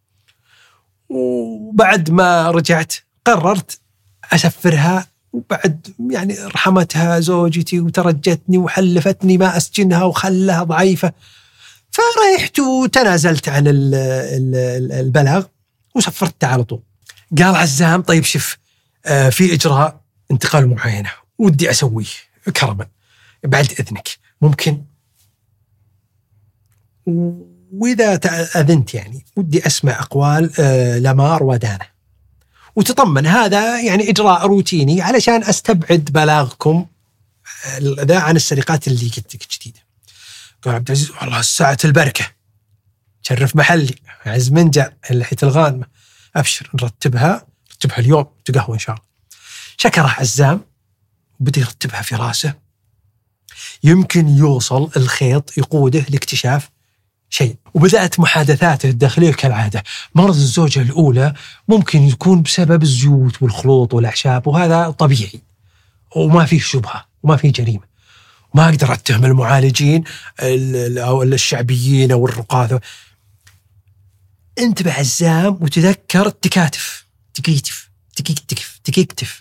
وبعد ما رجعت قررت أسفرها، وبعد يعني رحمتها زوجتي وترجتني وحلفتني ما أسجنها وخلها ضعيفة، فريحت وتنازلت عن البلاغ وسفرت على طول. قال عزام طيب شوف في إجراء انتقال معينة ودي أسويه كرما بعد إذنك، ممكن؟ وإذا أذنت يعني ودي أسمع أقوال لمار ودانا وتطمن، هذا يعني إجراء روتيني علشان أستبعد بلاغكم ذا عن السرقات اللي قلت لك جديدة. قال عبد العزيز والله الساعة البركة، شرف محلي عز منجر اللحية الغانمة، أبشر نرتبها اليوم تقهوى إن شاء الله. شكره عزام وبدأ يرتبها في راسه، يمكن يوصل الخيط يقوده لاكتشاف شيء. وبدأت محادثاته الداخلية كالعادة. مرض الزوجة الأولى ممكن يكون بسبب الزيوت والخلوط والأعشاب، وهذا طبيعي وما فيه شبهة وما فيه جريمة، وما أقدر أتهم المعالجين أو الشعبيين أو الرقاة. انتبه عزام وتذكر التكاتف تكيكتف.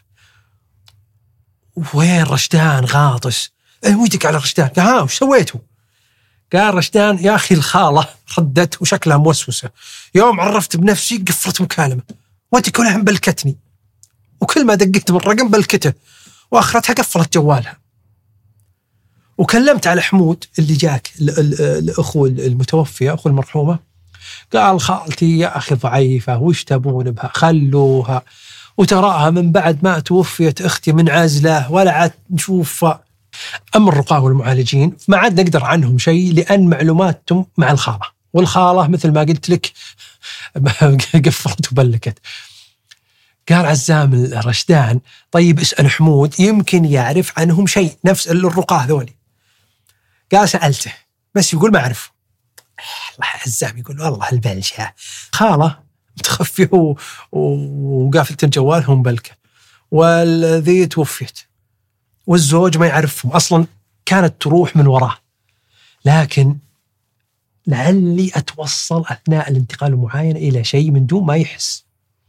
وين رشدان غاطس؟ ويدك على رشدان. قال وش سويته؟ قال رشدان يا أخي الخالة ردت وشكلها موسوسة، يوم عرفت بنفسي قفلت مكالمة وانت كلها بلكتني، وكل ما دقيت بالرقم بلكته، وآخرتها قفلت جوالها. وكلمت على حمود اللي جاك الأخو المتوفية أخو المرحومة، قال خالتي يا أخي ضعيفة وش تبون بها، خلوها، وتراها من بعد ما توفيت أختي من عزلة ولا عاد نشوفها. أما الرقاة والمعالجين ما عاد نقدر عنهم شيء، لأن معلوماتهم مع الخالة، والخالة مثل ما قلت لك قفلت وبلكت. قال عزام الرشدان طيب اسأل حمود يمكن يعرف عنهم شيء، نفس الرقاة ذولي. قال سألته بس يقول ما أعرف. الله عزام يقول والله البلشة. خاله متخفي وقافلة جوالهم بلكة، والذي توفيت، والزوج ما يعرفهم أصلا، كانت تروح من وراه. لكن لعلي أتوصل أثناء الانتقال المعاينة إلى شيء من دون ما يحس.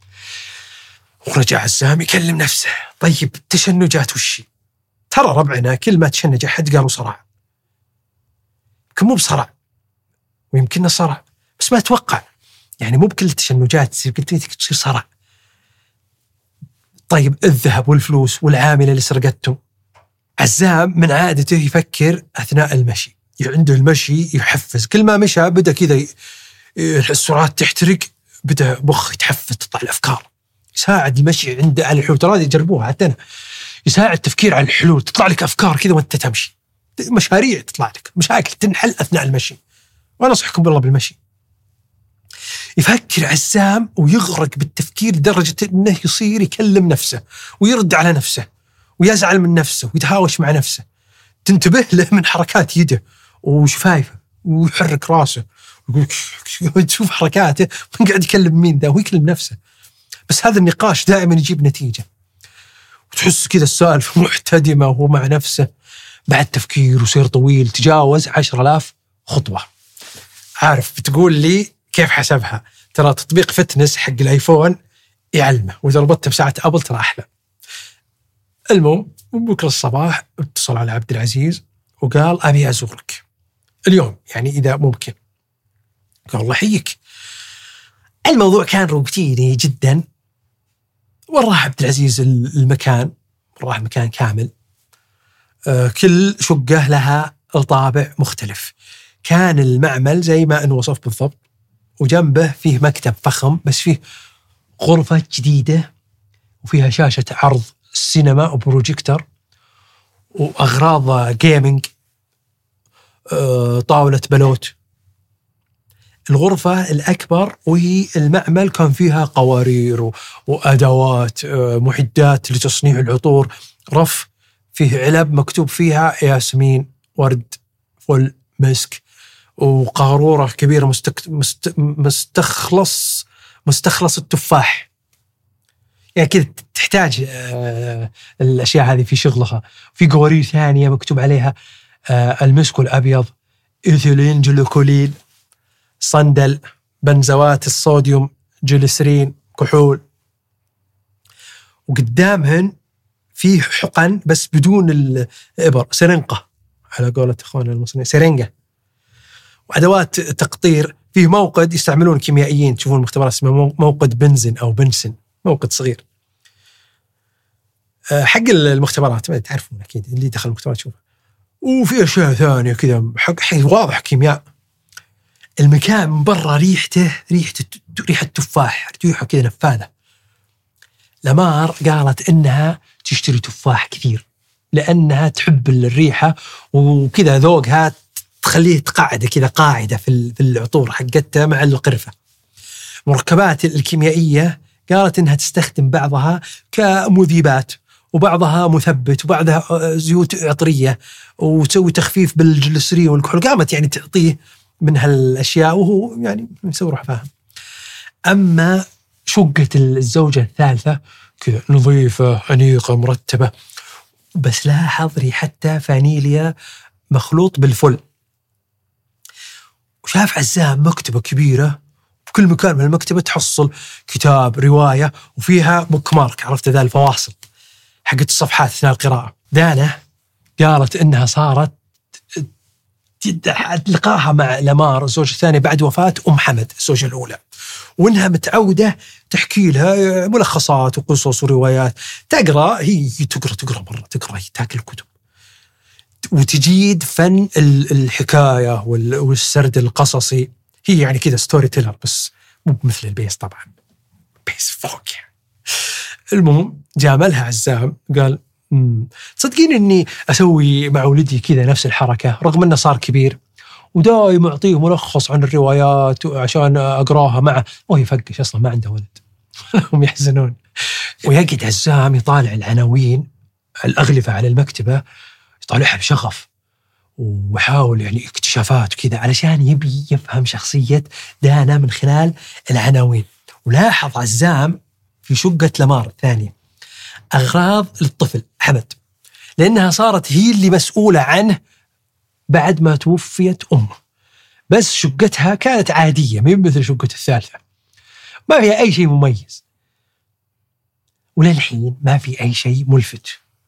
ورجع عزام يكلم نفسه، طيب التشنجات وشي؟ ترى ربعنا كل ما تشنج أحد قالوا صرع، يمكن مو بصرع ويمكن صرع، بس ما أتوقع يعني مو بكل التشنجات تصير صرع. طيب الذهب والفلوس والعاملة اللي سرقتهم. عزام من عادته يفكر أثناء المشي، عنده المشي يحفز، كل ما مشى بدأ كذا السرعات تحترق، بدأ مخ يتحفز، تطلع الأفكار. يساعد المشي عنده على الحلول، ترى يجربوها حتى أنا، يساعد تفكير على الحلول، تطلع لك أفكار كذا وأنت تمشي، مشاريع تطلع لك، مشاكل تنحل أثناء المشي. وأنا أنصحكم بالله بالمشي. يفكر عزام ويغرق بالتفكير لدرجة أنه يصير يكلم نفسه ويرد على نفسه ويزعل من نفسه ويتهاوش مع نفسه. تنتبه له من حركات يده وشفايفه ويحرك راسه، تشوف حركاته من قاعد يكلم مين ذا، ويكلم نفسه. بس هذا النقاش دائما يجيب نتيجة، وتحس كذا السالفة محتدمة وهو مع نفسه. بعد تفكير وسير طويل تجاوز 10,000 خطوة. عارف بتقول لي كيف حسبها؟ ترى تطبيق فتنس حق الآيفون يعلمه، وإذا ربطته بساعة أبل ترى أحلى. المهم بكرة الصباح اتصل على عبد العزيز وقال أبي أزورك اليوم، يعني إذا ممكن. قال الله حيك. الموضوع كان روتيني جدا، وراه عبد العزيز المكان، وراه المكان كامل، كل شقة لها طابع مختلف. كان المعمل زي ما أنه وصف بالضبط، وجنبه فيه مكتب فخم بس فيه غرفة جديدة وفيها شاشة عرض السينما وبروجيكتر وأغراض جيمينج، طاولة بلوت. الغرفة الأكبر وهي المعمل كان فيها قوارير وأدوات محدات لتصنيع العطور، رف فيه علب مكتوب فيها ياسمين، ورد، فل، مسك، وقارورة كبيرة مستخلص التفاح. يعني كذا تحتاج الأشياء هذه في شغلها. في قوارير ثانية مكتوب عليها المسك الأبيض، إيثيلين جلوكولين، صندل، بنزوات الصوديوم، جليسرين، كحول. وقدامهن فيه حقن بس بدون الإبر، سرنقة على قولة إخواننا المصريين، سرنقة، وأدوات تقطير. فيه موقد يستعملون كيميائيين، تشوفون المختبرات اسمه موقد بنزين أو بنسن، موقد صغير حق المختبرات، ما تعرفون أكيد اللي دخل المختبرات تشوفه. وفي أشياء ثانية كذا حق واضح كيمياء. المكان من برا ريحة تفاح، ريحة كذا نفاذة. لمار قالت إنها تشتري تفاح كثير لأنها تحب الريحة، وكذا ذوقها تخليه تقعد كذا قاعدة في العطور حقتها مع القرفة. مركبات الكيميائية قالت إنها تستخدم بعضها كمذيبات وبعضها مثبت وبعضها زيوت عطرية، وتسوي تخفيف بالجليسرين والكحول. قامت يعني تعطيه من هالأشياء وهو يعني يسوي روح فاهم. أما شقة الزوجة الثالثة كذا نظيفة أنيقة مرتبة، بس لاحظ ريحتها فانيليا مخلوط بالفل. وشاف عزام مكتبة كبيرة، بكل مكان من المكتبة تحصل كتاب، رواية، وفيها بوك مارك، عرفت ذا الفواصل حقت الصفحات أثناء القراءة. دانا قالت إنها صارت لقاها مع لمار الزوجة الثانية بعد وفاة حمد الزوجة الأولى، وإنها متعودة تحكي لها ملخصات وقصص وروايات. تقرأ، هي تقرأ مرة، تقرأ، تاكل كتب، وتجيد فن الحكاية والسرد القصصي. هي يعني كذا ستوري تيلر، بس مو مثل البيس طبعا، بيس فوق. المهم جاملها عزام قال تصدقين اني اسوي مع ولدي كذا نفس الحركة، رغم انه صار كبير ودايم اعطيه ملخص عن الروايات عشان اقراها معه، وهو يفقش اصلا ما عنده ولد. هم يحزنون. ويقعد عزام يطالع العناوين الأغلفة على المكتبة، يطالعها بشغف، وحاول يعني اكتشافات وكذا علشان يبي يفهم شخصية دانا من خلال العناوين. ولاحظ عزام في شقة لمار الثانية أغراض للطفل حمد، لأنها صارت هي اللي مسؤولة عنه بعد ما توفيت أمه، بس شقتها كانت عادية مين مثل شقة الثالثة، ما فيها أي شيء مميز، وللحين ما في أي شيء ملفت.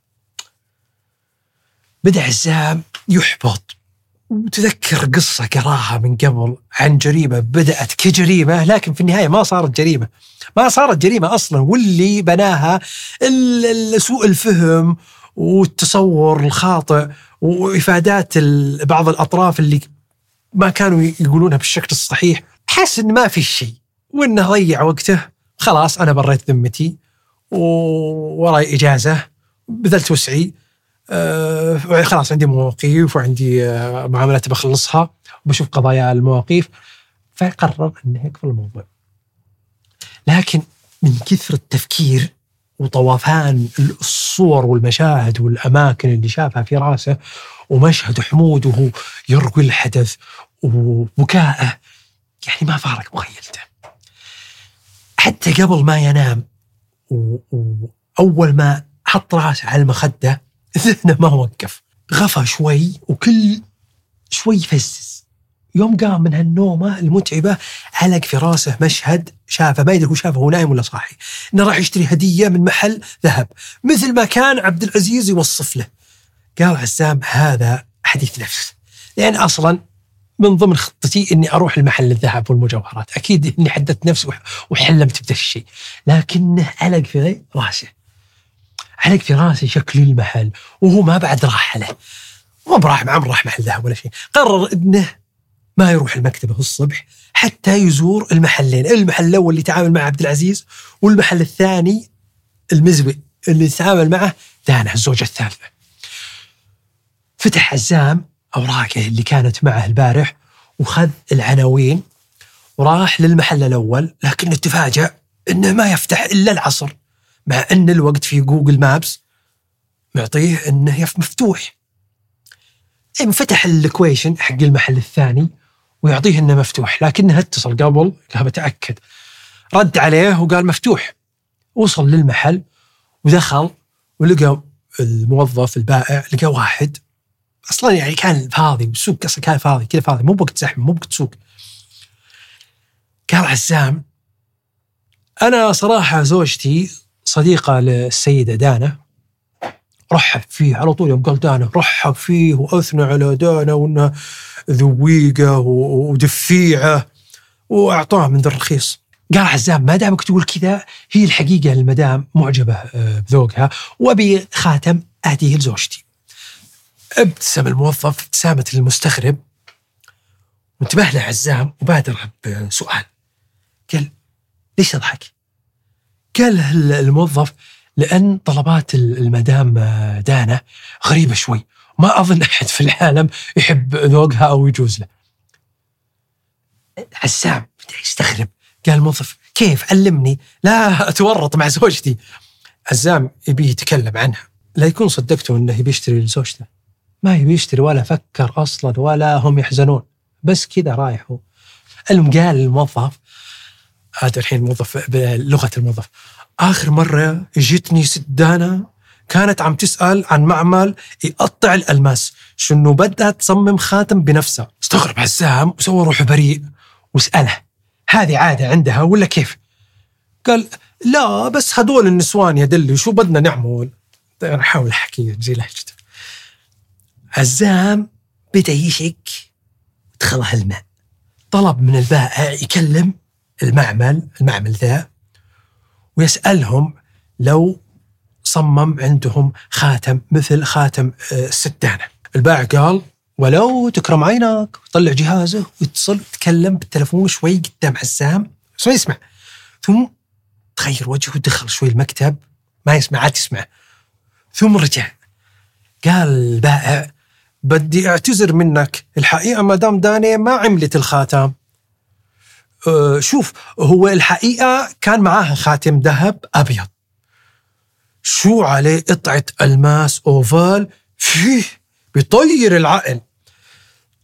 بدأ عزام يحبط وتذكر قصة قراها من قبل عن جريمة بدأت كجريمة لكن في النهاية ما صارت جريمة، ما صارت جريمة أصلا، واللي بناها سوء الفهم والتصور الخاطئ وإفادات بعض الأطراف اللي ما كانوا يقولونها بالشكل الصحيح. حس إن ما في شيء وإنه ضيع وقته. خلاص أنا بريت ذمتي ووراي إجازة بذلت وسعي، خلاص عندي مواقيف وعندي معاملات بخلصها وبشوف قضايا المواقيف. فقرر أنه يقفل الموضوع. لكن من كثر التفكير وطوفان الصور والمشاهد والأماكن اللي شافها في راسه ومشهد حمود وهو يروي الحدث وبكائه، يعني ما فارق مخيلته. حتى قبل ما ينام وأول ما حط راسه على المخدة ذهنه ما وقف، غفى شوي وكل شوي يفزز. يوم قام من هالنومة المتعبة علق في راسه مشهد شافه، ما يدري هو شافه هو نايم ولا صاحي، إنه راح يشتري هدية من محل ذهب مثل ما كان عبد العزيز يوصف له. قال عزام هذا حديث نفس، لأن أصلا من ضمن خطتي إني أروح المحل الذهب والمجوهرات، أكيد إني حددت نفسي وحلمت بهذا الشيء، لكنه علق في راسه، علق في راسي شكل المحل وهو ما بعد راح له، ما براح معه راح محل ذهب ولا شيء. قرر إنه ما يروح المكتبة الصبح حتى يزور المحلين، المحل الأول اللي تعامل مع عبد العزيز والمحل الثاني المزوي اللي تعامل معه دانا الزوجة الثالثة. فتح عزام أوراقه اللي كانت معه البارح وخذ العناوين وراح للمحل الأول، لكنه تفاجأ إنه ما يفتح إلا العصر، مع أن الوقت في جوجل مابس معطيه إنه مفتوح. فتح الكويشن حق المحل الثاني ويعطيه إنه مفتوح، لكنه اتصل قبل قال بتأكد، رد عليه وقال مفتوح. وصل للمحل ودخل ولقى الموظف البائع، لقى واحد أصلاً يعني كان فاضي، والسوق أصلاً كان فاضي كذا فاضي، مو بوقت زحمة مو بوقت سوق. قال عزام أنا صراحة زوجتي صديقة للسيدة دانا، رحب فيه على طول. يوم قال دانا رحب فيه وأثنى على دانا وأنها ذويقة ودفيعة وأعطاه من ذا الرخيص. قال عزام ما دامك تقول كذا هي الحقيقة المدام معجبة بذوقها وأبي خاتم أهديه لزوجتي. ابتسم الموظف ابتسامة المستغرب وانتبه له عزام وبادر بسؤال، قال ليش تضحك؟ قال الموظف لأن طلبات المدام دانا غريبة شوي، ما أظن أحد في العالم يحب ذوقها أو يجوز له. عزام يستغرب، قال الموظف كيف علمني لا أتورط مع زوجتي. عزام يبي يتكلم عنها، لا يكون صدقته أنه يبي يشتري لزوجته، ما يبي يشتري ولا فكر أصلا ولا هم يحزنون، بس كذا رايحوا. قال الموظف هذا الحين الموظف بلغة الموظف، آخر مرة جتني ست دانا كانت عم تسأل عن معمل يقطع الألماس، شنو بدها تصمم خاتم بنفسها. استغرب عزام وسوى روحه بريء وسأله هذه عادة عندها ولا كيف؟ قال لا بس هدول النسوان يدلي شو بدنا نعمل. نحاول أحكي زي لهجته. عزام بدأ يشك ودخله الماء، طلب من البائع يكلم المعمل ذا ويسألهم لو صمم عندهم خاتم مثل خاتم الستانة. البائع قال ولو تكرم عينك، طلع جهازه ويتصل يتكلم بالتلفون شوي قدام عزام شوي يسمع، ثم تغير وجهه ودخل شوي المكتب ما يسمع عاد يسمع، ثم رجع قال البائع بدي اعتذر منك، الحقيقة مدام داني ما عملت الخاتم. شوف هو الحقيقة كان معاها خاتم ذهب أبيض شو عليه قطعة ألماس أوفال فيه بيطير العقل،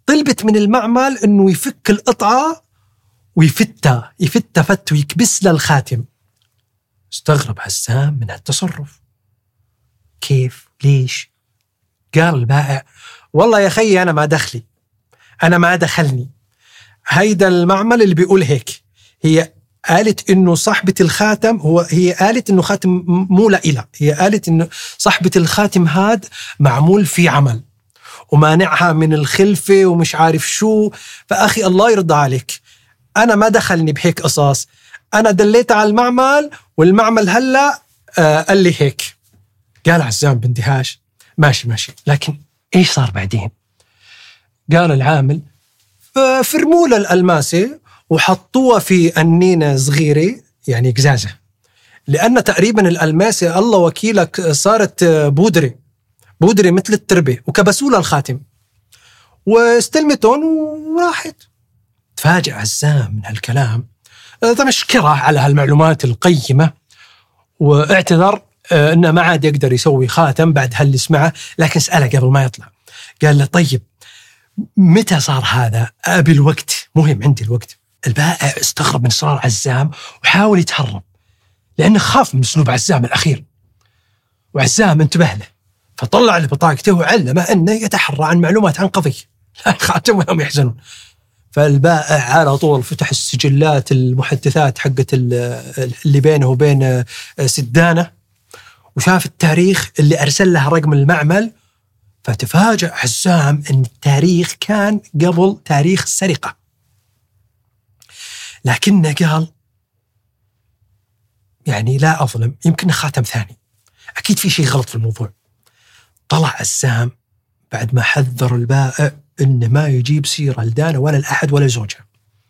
طلبت من المعمل أنه يفك القطعة ويفتها فت ويكبس للخاتم. استغرب عزام من هالتصرف. كيف؟ ليش؟ قال البائع: والله يا خي أنا ما دخلني، هيدا المعمل اللي بيقول هيك. هي قالت إنه صاحبة الخاتم هي قالت إنه خاتم مو لإلها، هي قالت إنه صاحبة الخاتم هاد معمول في عمل ومانعها من الخلفة ومش عارف شو. فأخي الله يرضى عليك، أنا ما دخلني بهيك قصص، أنا دليت على المعمل والمعمل هلأ قال لي هيك. قال عزام باندهاش: ماشي، لكن إيش صار بعدين؟ قال العامل: فرموا له الألماسة وحطوها في أنينة صغيرة، يعني قزازة، لأن تقريبا الألماسة الله وكيلك صارت بودرة مثل التربة، وكبسوا له الخاتم واستلمتهم وراحت. تفاجأ عزام من هالكلام، تمشكره على هالمعلومات القيمة، واعتذر إنه ما عاد يقدر يسوي خاتم بعد هاللي سمعه. لكن سأله قبل ما يطلع، قال له: طيب متى صار هذا؟ أبي الوقت، مهم عندي الوقت. البائع استغرب من إصرار عزام وحاول يتهرب، لأنه خاف من أسلوب عزام الأخير. وعزام انتبه له، فطلع لبطاقته وعلمه أنه يتحرى عن معلومات عن قضية خاتم وهم يحزنون. فالبائع على طول فتح السجلات المحدثات حقت اللي بينه وبين سدانة، وشاف التاريخ اللي أرسل له رقم المعمل. فتفاجأ عزام أن التاريخ كان قبل تاريخ السرقة، لكنه قال: يعني لا أظلم، يمكن خاتم ثاني، أكيد في شيء غلط في الموضوع. طلع عزام بعد ما حذر البائع إنه ما يجيب سيرة لدانا ولا الأحد ولا زوجها.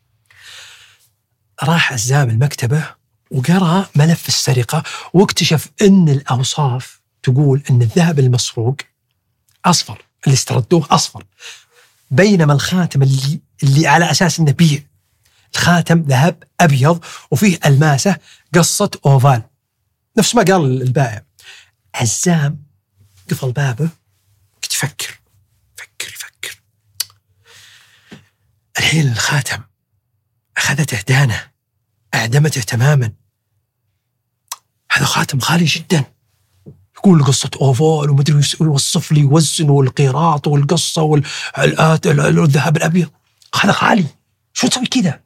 راح عزام المكتبة وقرأ ملف السرقة، واكتشف إن الأوصاف تقول إن الذهب المسروق أصفر، اللي استردوه أصفر، بينما الخاتم اللي على أساس إنه بيع الخاتم ذهب أبيض وفيه ألماسة قصة أوفال، نفس ما قال البائع. عزام قفل بابه، كنت يفكر الحين الخاتم أخذته دانا، أعدمته تماما. هذا خاتم غالي جدا، يقول قصة أوفال ومدري يوصف لي وزن والقيراط والقصة والذهب الأبيض، هذا غالي، شو تسوي كذا؟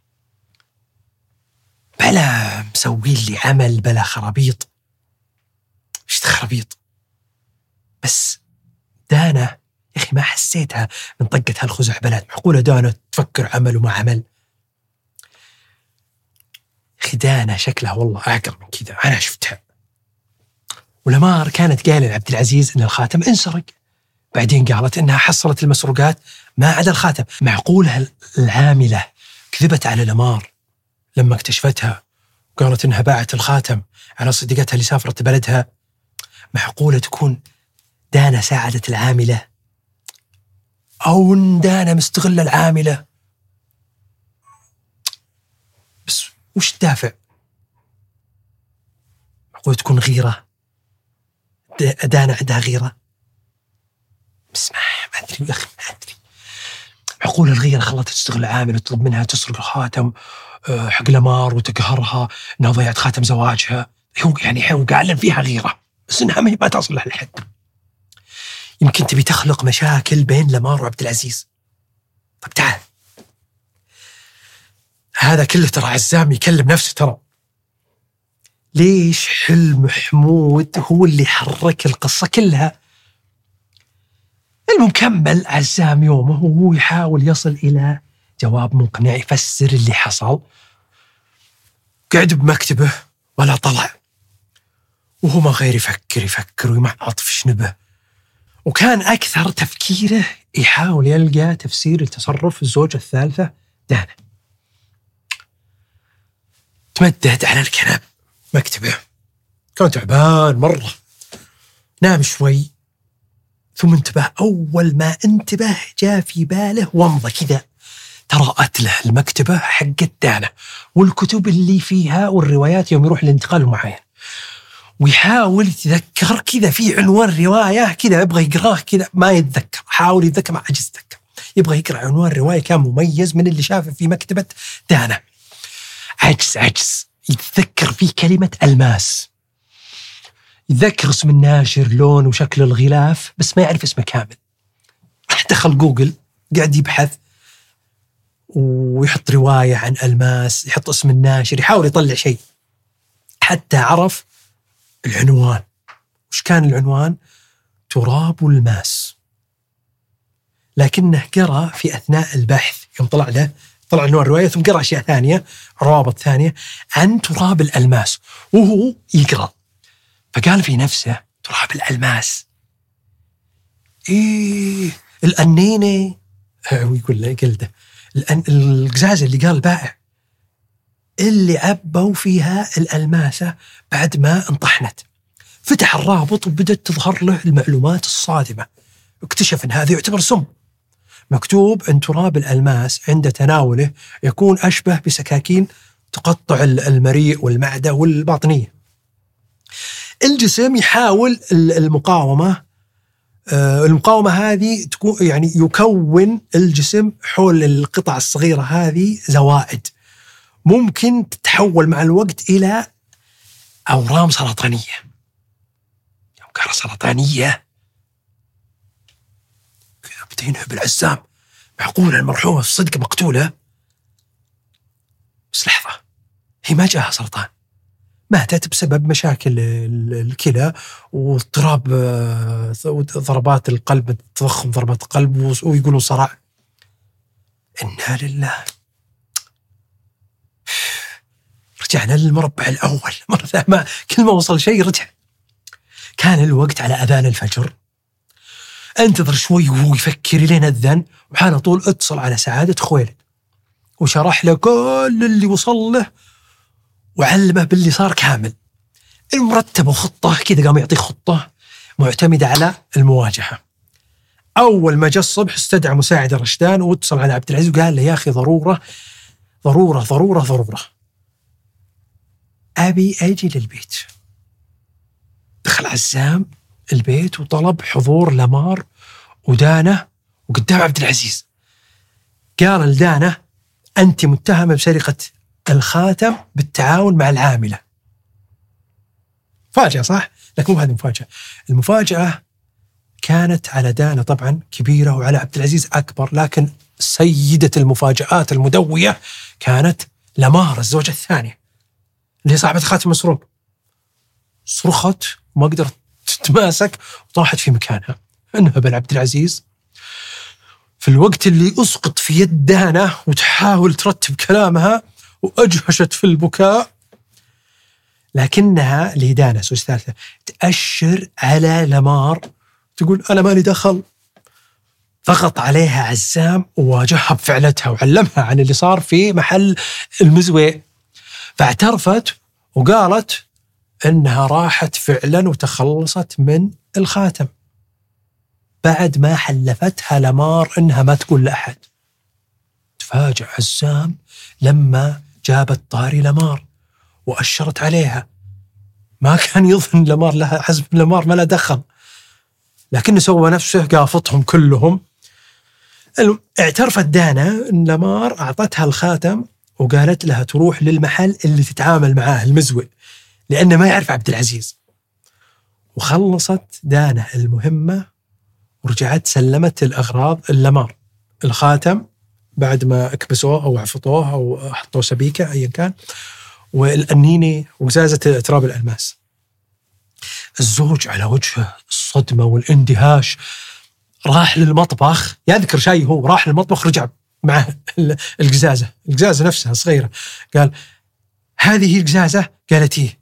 بلا مسوي لي عمل بلا خرابيط. إيش خرابيط؟ بس دانا يا أخي ما حسيتها من طقة هالخزعبلات. معقولة دانا تفكر عمل وما عمل؟ أخي دانا شكلها والله أعقل من كذا، أنا شفتها. ولمار كانت قايلة لعبد العزيز إن الخاتم انسرق، بعدين قالت إنها حصلت المسروقات ما عدا الخاتم. معقولة العاملة كذبت على لمار لما اكتشفتها وقالت إنها باعت الخاتم على صديقتها اللي سافرت بلدها؟ معقولة تكون دانا ساعدت العاملة، أو إن دانا مستغلة العاملة؟ بس وش الدافع؟ معقولة تكون غيرة؟ دانا عندها غيرة؟ بس ما أدري يا أخي، ما أدري. معقولة الغيرة خلتها تستغل العاملة وتطلب منها تسرق الخاتم حق لمار وتقهرها إنها ضيعت خاتم زواجها. هو قاعد فيها غيرة، بس إنها ما تصل للحد. يمكن تبي تخلق مشاكل بين لمار وعبد العزيز. طب تعال، هذا كله ترى عزام يكلم نفسه ترى. ليش حلم حمود هو اللي حرك القصة كلها؟ المكمل عزام يومه وهو يحاول يصل إلى جواب مقنع يفسر اللي حصل. قعد بمكتبه ولا طلع، وهو ما غير يفكر ويمعط في شنبه. وكان أكثر تفكيره يحاول يلقى تفسير لتصرف الزوجة الثالثة دانا. تمدد على الكنب مكتبه، كان تعبان مرة، نام شوي ثم انتبه. أول ما انتبه جاء في باله ومضة كذا تراءت له المكتبة حقت دانا والكتب اللي فيها والروايات يوم يروح للانتقال المعين، ويحاول يتذكر كذا في عنوان رواية كذا يبغى يقراه كذا ما يتذكر، حاول يتذكر ما عجز يتذكر. يبغى يقرأ عنوان رواية كان مميز من اللي شافه في مكتبة دانا. عجز يتذكر فيه كلمة ألماس، يتذكر اسم الناشر، لون وشكل الغلاف، بس ما يعرف اسمه كامل. دخل جوجل قاعد يبحث ويحط رواية عن ألماس، يحط اسم الناشر، يحاول يطلع شيء حتى عرف العنوان. وش كان العنوان؟ تراب الماس. لكنه قرأ في أثناء البحث، يوم طلع عنوان الرواية ثم قرأ أشياء ثانية، روابط ثانية عن تراب الألماس وهو يقرأ، فقال في نفسه تراب الألماس الأنينة. ويقول له قلده القزازة اللي قال البائع اللي عبوا فيها الألماسة بعد ما انطحنت. فتح الرابط وبدأت تظهر له المعلومات الصادمة. اكتشف أن هذا يعتبر سم. مكتوب أن تراب الألماس عند تناوله يكون أشبه بسكاكين تقطع المريء والمعدة والباطنية. الجسم يحاول المقاومة هذه تكون يعني يكون الجسم حول القطع الصغيرة هذه زوائد ممكن تتحول مع الوقت إلى أورام سرطانية. يوم قال سرطانية كذا بدأ ينهب العزام. معقول المرحومة في صدق مقتولة؟ بس لحظة، هي ما جاءها سرطان، ماتت بسبب مشاكل الكلى واضطراب ضربات القلب، تضخم ضربات القلب، ويقولون صرع. إنا لله. رجعنا للمربع الأول مرة ثانية، كل ما وصل شيء رجع. كان الوقت على أذان الفجر. انتظر شوي وهو يفكر لين أذن، وحال طول اتصل على سعادة خويلد وشرح له كل اللي وصل له وعلمه باللي صار كامل. المرتب وخطة كذا، قام يعطيه خطة معتمدة على المواجهة. أول ما جاء الصبح استدعى مساعد رشدان واتصل على عبد العزيز وقال له يا أخي ضرورة ضرورة ضرورة ضرورة أبي أجي للبيت. دخل عزام البيت وطلب حضور لمار ودانة وقدام عبد العزيز. قال لدانة أنت متهمة بسرقة الخاتم بالتعاون مع العاملة. فاجأة صح؟ لكن مو هذه المفاجأة. المفاجأة كانت على دانة طبعا كبيرة وعلى عبد العزيز أكبر، لكن سيدة المفاجآت المدوية كانت لمار الزوجة الثانية اللي صاحبة خاتم مسروق. صرخت وما قدرت تتماسك وطاحت في مكانها. انهبل عبد العزيز في الوقت اللي أسقط في يد دانة وتحاول ترتب كلامها وأجهشت في البكاء، لكنها لدانة سويس ثالثة تأشر على لمار تقول أنا مالي دخل. ضغط عليها عزام وواجهها بفعلتها وعلمها عن اللي صار في محل المزوي، فاعترفت وقالت إنها راحت فعلا وتخلصت من الخاتم بعد ما حلفتها لمار إنها ما تقول لأحد. تفاجأ عزام لما جابت طاري لمار وأشرت عليها. ما كان يظن لمار لها حسب لمار ما لا دخل، لكنه سوى نفسه قافتهم كلهم. اعترفت دانا إن لمار أعطتها الخاتم وقالت لها تروح للمحل اللي تتعامل معاه المزوي لأنه ما يعرف عبد العزيز. وخلصت دانا المهمة ورجعت سلمت الأغراض اللمار، الخاتم بعد ما اكبسوه أو عفطوه أو حطوه سبيكة أيا كان، والأنينة وقزازة تراب الألماس. الزوج على وجهه الصدمة والاندهاش راح للمطبخ يذكر شيء، هو راح للمطبخ رجع معه القزازة نفسها صغيرة. قال هذه هي القزازة؟ قالت إيه.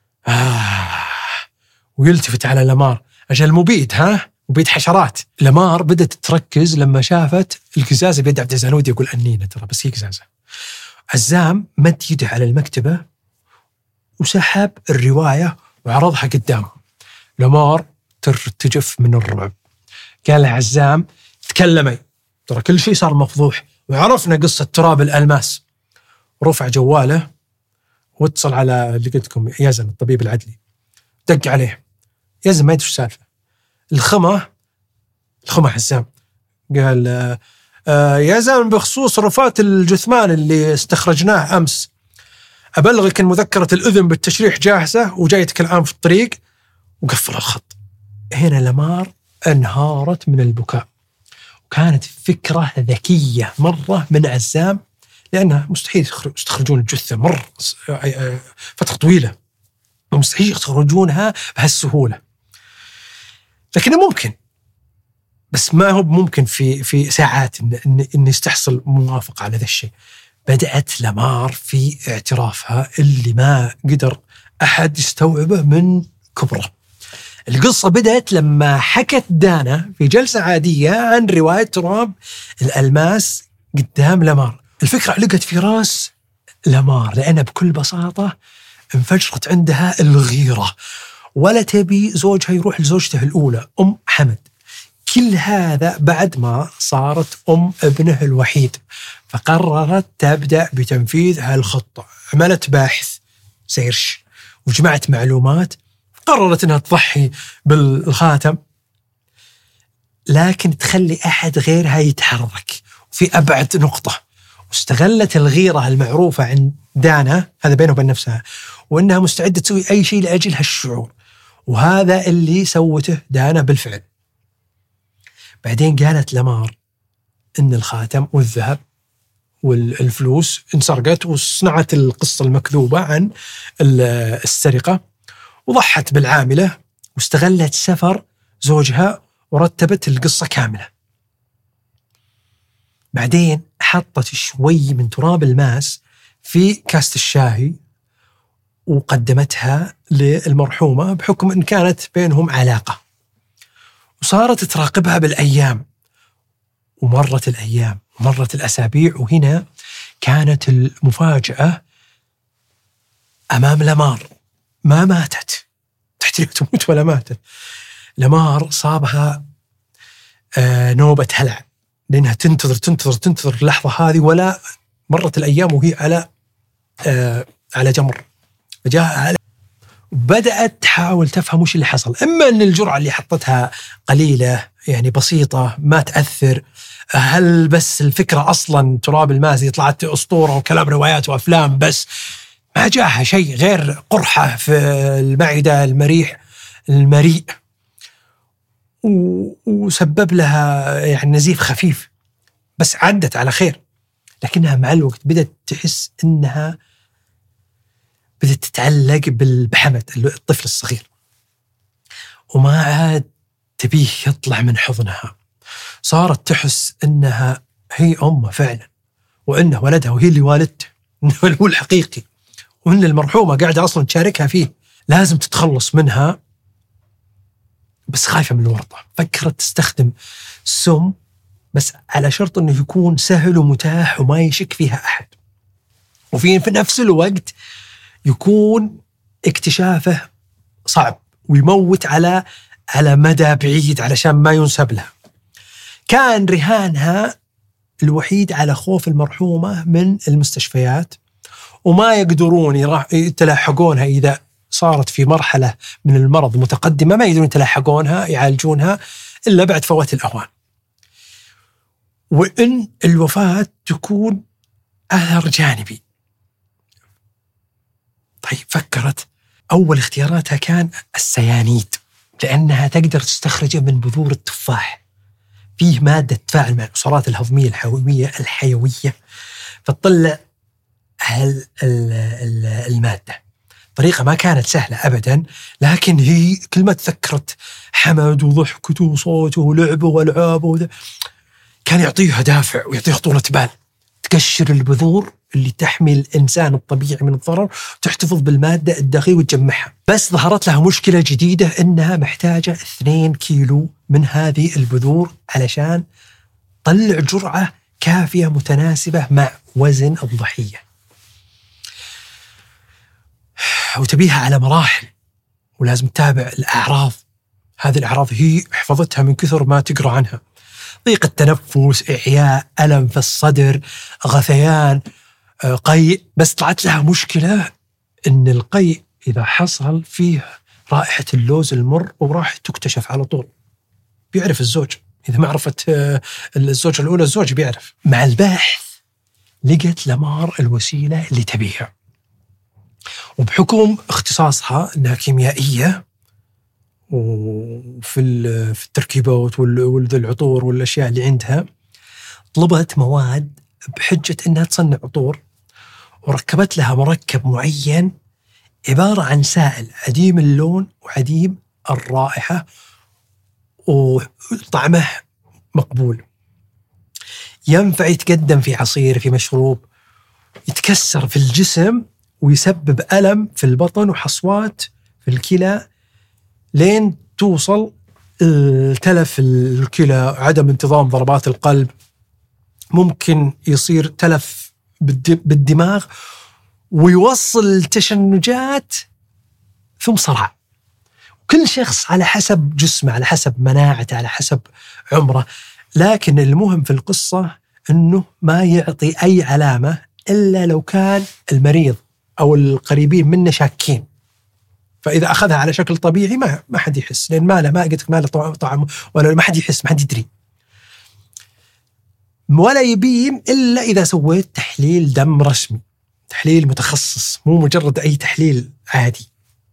ويلتفت على لمار عشان مبيد مبيد حشرات. لمار بدأت تركز لما شافت القزازة بيد عبد العزيز يقول أنينة ترى بس هي قزازة. عزام مد يده على المكتبة وسحب الرواية وعرضها قدامه. لمار ترتجف من الرعب. قال عزام تكلمي ترى كل شيء صار مفضوح وعرفنا قصة تراب الألماس. رفع جواله واتصل على اللي قلت لكم يزن الطبيب العدلي. دق عليه. يزن ما يدري السالفة. الخمة عزام قال يا زلمة بخصوص رفات الجثمان اللي استخرجناه أمس، أبلغك إن مذكرة الأذن بالتشريح جاهزة وجايتك الآن في الطريق. وقفل الخط. هنا لامار انهارت من البكاء، وكانت فكرة ذكية مرة من عزام، لأنها مستحيل يستخرجون الجثة مرة فترة طويلة، ومستحيل يستخرجونها بهالسهولة، لكنه ممكن، بس ما هو ممكن في ساعات إن يستحصل موافقة على ذا الشيء. بدأت لامار في اعترافها اللي ما قدر أحد يستوعبه من كبره. القصة بدأت لما حكت دانا في جلسة عادية عن رواية تراب الألماس قدام لامار. الفكرة علقت في راس لامار لأنها بكل بساطة انفجرت عندها الغيرة، ولا تبي زوجها يروح لزوجته الأولى أم حمد. كل هذا بعد ما صارت أم ابنه الوحيد، فقررت تبدأ بتنفيذ هالخطة. عملت باحث سيرش وجمعت معلومات، قررت أنها تضحي بالخاتم لكن تخلي أحد غيرها يتحرك في أبعد نقطة. واستغلت الغيرة المعروفة عند دانا، هذا بينه وبين نفسها، وأنها مستعدة تسوي أي شيء لأجل هالشعور، وهذا اللي سوته دانا بالفعل. بعدين قالت لامار إن الخاتم والذهب والفلوس انسرقت، وصنعت القصة المكذوبة عن السرقة، وضحت بالعاملة، واستغلت سفر زوجها ورتبت القصة كاملة. بعدين حطت شوي من تراب الماس في كاسة الشاهي وقدمتها للمرحومة بحكم أن كانت بينهم علاقة، وصارت تراقبها بالأيام. ومرت الأيام ومرت الأسابيع، وهنا كانت المفاجأة أمام لامار. ما ماتت، تحتاج تموت ولا ماتت. لامار صابها نوبة هلع، لأنها تنتظر اللحظة هذه، ولا مرت الأيام وهي على جمر. فجاء بدأت تحاول تفهم وش اللي حصل. إما أن الجرعة اللي حطتها قليلة، يعني بسيطة، ما تأثر. هل بس الفكرة أصلا تراب الماس طلعت أسطورة وكلام روايات وأفلام، بس ما جاها شيء غير قرحة في المعدة المريء وسبب لها يعني نزيف خفيف، بس عدت على خير. لكنها مع الوقت بدأت تحس أنها بدأت تتعلق بحمد الطفل الصغير، وما عاد تبيه يطلع من حضنها. صارت تحس أنها هي أمه فعلا، وأنه ولدها وهي اللي والدته، أنه هو الحقيقي، وأن المرحومة قاعدة أصلا تشاركها فيه. لازم تتخلص منها، بس خايفة من الورطة. فكرت تستخدم سم، بس على شرط أنه يكون سهل ومتاح وما يشك فيها أحد، وفي نفس الوقت يكون اكتشافه صعب ويموت على مدى بعيد علشان ما ينسب لها. كان رهانها الوحيد على خوف المرحومة من المستشفيات، وما يقدرون يتلاحقونها إذا صارت في مرحلة من المرض متقدمة، ما يقدرون يتلاحقونها يعالجونها إلا بعد فوات الأوان، وإن الوفاة تكون أثر جانبي. طيب فكرت أول اختياراتها كان السيانيد، لأنها تقدر تستخرجه من بذور التفاح، فيه مادة تفاعل مع العصارات الهضمية الحيوية فتطلع المادة. طريقة ما كانت سهلة أبدا، لكن هي كل ما تذكرت حمد وضحكته وصوته ولعبه والعابه كان يعطيها دافع ويعطيها طولة بال. تقشر البذور اللي تحمي الإنسان الطبيعي من الضرر، تحتفظ بالمادة الدقيقة وتجمعها. بس ظهرت لها مشكلة جديدة، إنها محتاجة 2 كيلو من هذه البذور علشان تطلع جرعة كافية متناسبة مع وزن الضحية، وتبيها على مراحل، ولازم تتابع الأعراض. هذه الأعراض هي حفظتها من كثر ما تقرأ عنها: ضيق التنفس، إعياء، ألم في الصدر، غثيان، قيء. بس طلعت لها مشكلة، إن القيء إذا حصل فيه رائحة اللوز المر وراح تكتشف على طول، بيعرف الزوج إذا ما عرفت الزوجة الأولى الزوج بيعرف. مع البحث لقت لامار الوسيلة اللي تبيها، وبحكم اختصاصها أنها كيميائية وفي التركيبات والعطور والأشياء اللي عندها، طلبت مواد بحجة أنها تصنع عطور، وركبت لها مركب معين عبارة عن سائل عديم اللون وعديم الرائحة وطعمه مقبول، ينفع يتقدم في عصير، في مشروب، يتكسر في الجسم ويسبب ألم في البطن وحصوات في الكلى لين توصل تلف الكلى، عدم انتظام ضربات القلب، ممكن يصير تلف بالدماغ ويوصل التشنجات ثم صرع. كل شخص على حسب جسمه، على حسب مناعته، على حسب عمره. لكن المهم في القصة أنه ما يعطي أي علامة إلا لو كان المريض أو القريبين منه شاكين، فإذا أخذها على شكل طبيعي ما حد يحس، لأن ما له طعم ولا ما حد يحس، ما حد يدري، ولا يبين إلا إذا سويت تحليل دم رسمي، تحليل متخصص، مو مجرد أي تحليل عادي.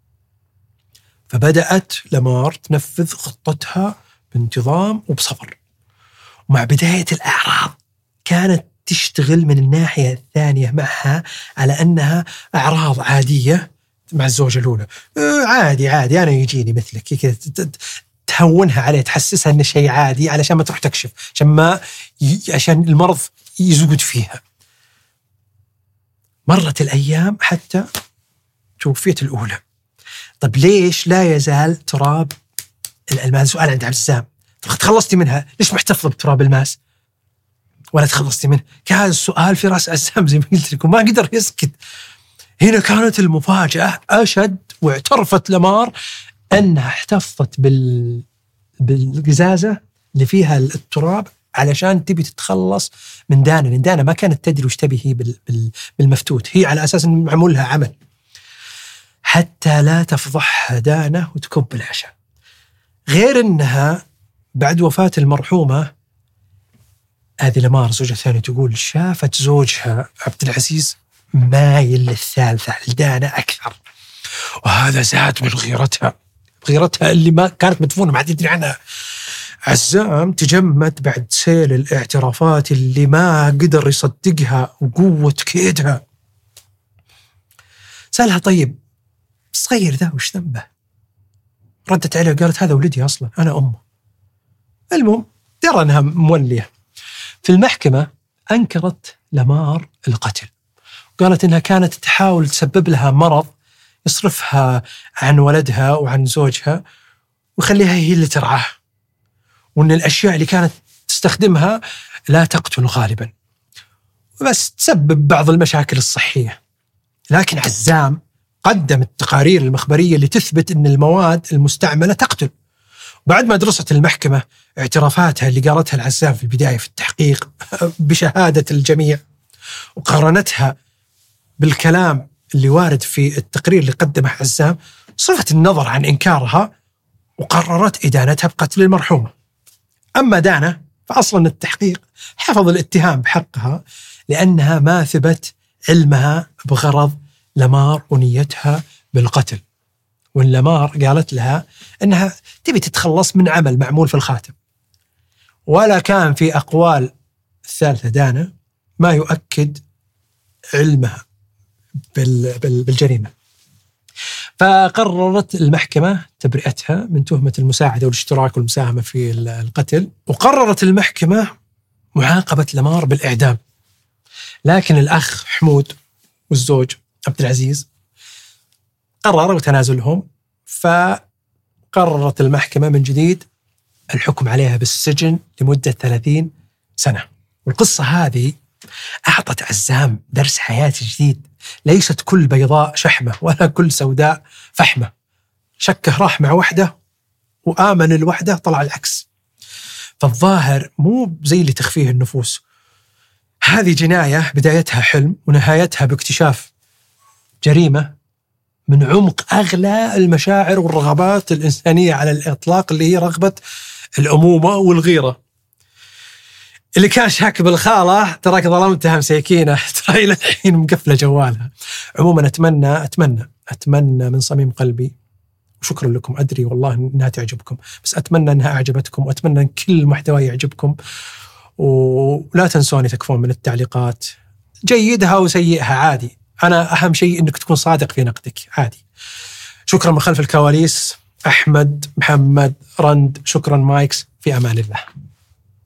فبدأت لامار تنفذ خطتها بانتظام وبصبر. ومع بداية الأعراض كانت تشتغل من الناحية الثانية معها على أنها أعراض عادية مع الزوجة الأولى، عادي أنا يجيني مثلك كذا، تهونها عليه، تحسسها أنه شيء عادي علشان ما تروح تكشف، عشان المرض يزود فيها. مرت الأيام حتى توفيت الأولى. طب ليش لا يزال تراب الماس؟ سؤال عند عزام، تخلصتي منها، ليش محتفظة بتراب الماس ولا تخلصتي منه؟ كان السؤال في رأس عزام زي ما قلت لكم، ما قدر يسكت. هنا كانت المفاجأة أشد، واعترفت لامار أنها احتفظت بالقزازة اللي فيها التراب علشان تبي تتخلص من دانا، لأن دانا ما كانت تدري وش تبي هي بالمفتوت، هي على أساس أن معمول لها عمل حتى لا تفضح دانا وتكب العشاء. غير أنها بعد وفاة المرحومة هذه لامار زوجة ثانية تقول شافت زوجها عبد العزيز مايل للثالثة لدانا أكثر، وهذا زاد من غيرتها اللي ما كانت مدفونة، ما حد يدري عنها. عزام تجمد بعد سيل الاعترافات اللي ما قدر يصدقها وقوة كيدها. سألها طيب صغير ذا وش ذنبه؟ ردت عليه قالت هذا ولدي أصلا، أنا أمه. المهم ترى أنها مولية. في المحكمة أنكرت لامار القتل، قالت إنها كانت تحاول تسبب لها مرض يصرفها عن ولدها وعن زوجها ويخليها هي اللي ترعاه، وأن الأشياء اللي كانت تستخدمها لا تقتل غالبا، بس تسبب بعض المشاكل الصحية. لكن عزام قدم التقارير المخبرية اللي تثبت أن المواد المستعملة تقتل. بعد ما درست المحكمة اعترافاتها اللي قالتها العزام في البداية في التحقيق بشهادة الجميع، وقارنتها بالكلام اللي وارد في التقرير اللي قدمه عزام، صرفت النظر عن إنكارها وقررت إدانتها بقتل المرحومة. أما دانا فأصلا التحقيق حفظ الاتهام بحقها لأنها ما ثبت علمها بغرض لامار ونيتها بالقتل. وإن لامار قالت لها أنها تبي تتخلص من عمل معمول في الخاتم، ولا كان في أقوال الثالثة دانا ما يؤكد علمها بالجريمة. فقررت المحكمة تبرئتها من تهمة المساعدة والاشتراك والمساهمة في القتل، وقررت المحكمة معاقبة لامار بالإعدام. لكن الأخ حمود والزوج عبد العزيز قرروا تنازلهم، فقررت المحكمة من جديد الحكم عليها بالسجن لمدة 30 سنة. والقصة هذه أعطت عزام درس حياة جديد، ليست كل بيضاء شحمة ولا كل سوداء فحمة. شكه راح مع وحدة وآمن الوحدة طلع العكس. فالظاهر مو زي اللي تخفيه النفوس. هذه جناية بدايتها حلم ونهايتها باكتشاف جريمة من عمق أغلى المشاعر والرغبات الإنسانية على الإطلاق، اللي هي رغبة الأمومة والغيرة. اللي كان شاك بالخالة تراك ظلمتها مسيكينة، ترى إلى الحين مقفلة جوالها. عموما أتمنى من صميم قلبي، وشكرا لكم، أدري والله أنها تعجبكم، بس أتمنى أنها أعجبتكم، وأتمنى أن كل محتوى يعجبكم. ولا تنسوني تكفون من التعليقات، جيدها وسيئها عادي، أنا أهم شيء أنك تكون صادق في نقدك عادي. شكرا من خلف الكواليس، أحمد، محمد، رند، شكرا مايكس، في أمان الله.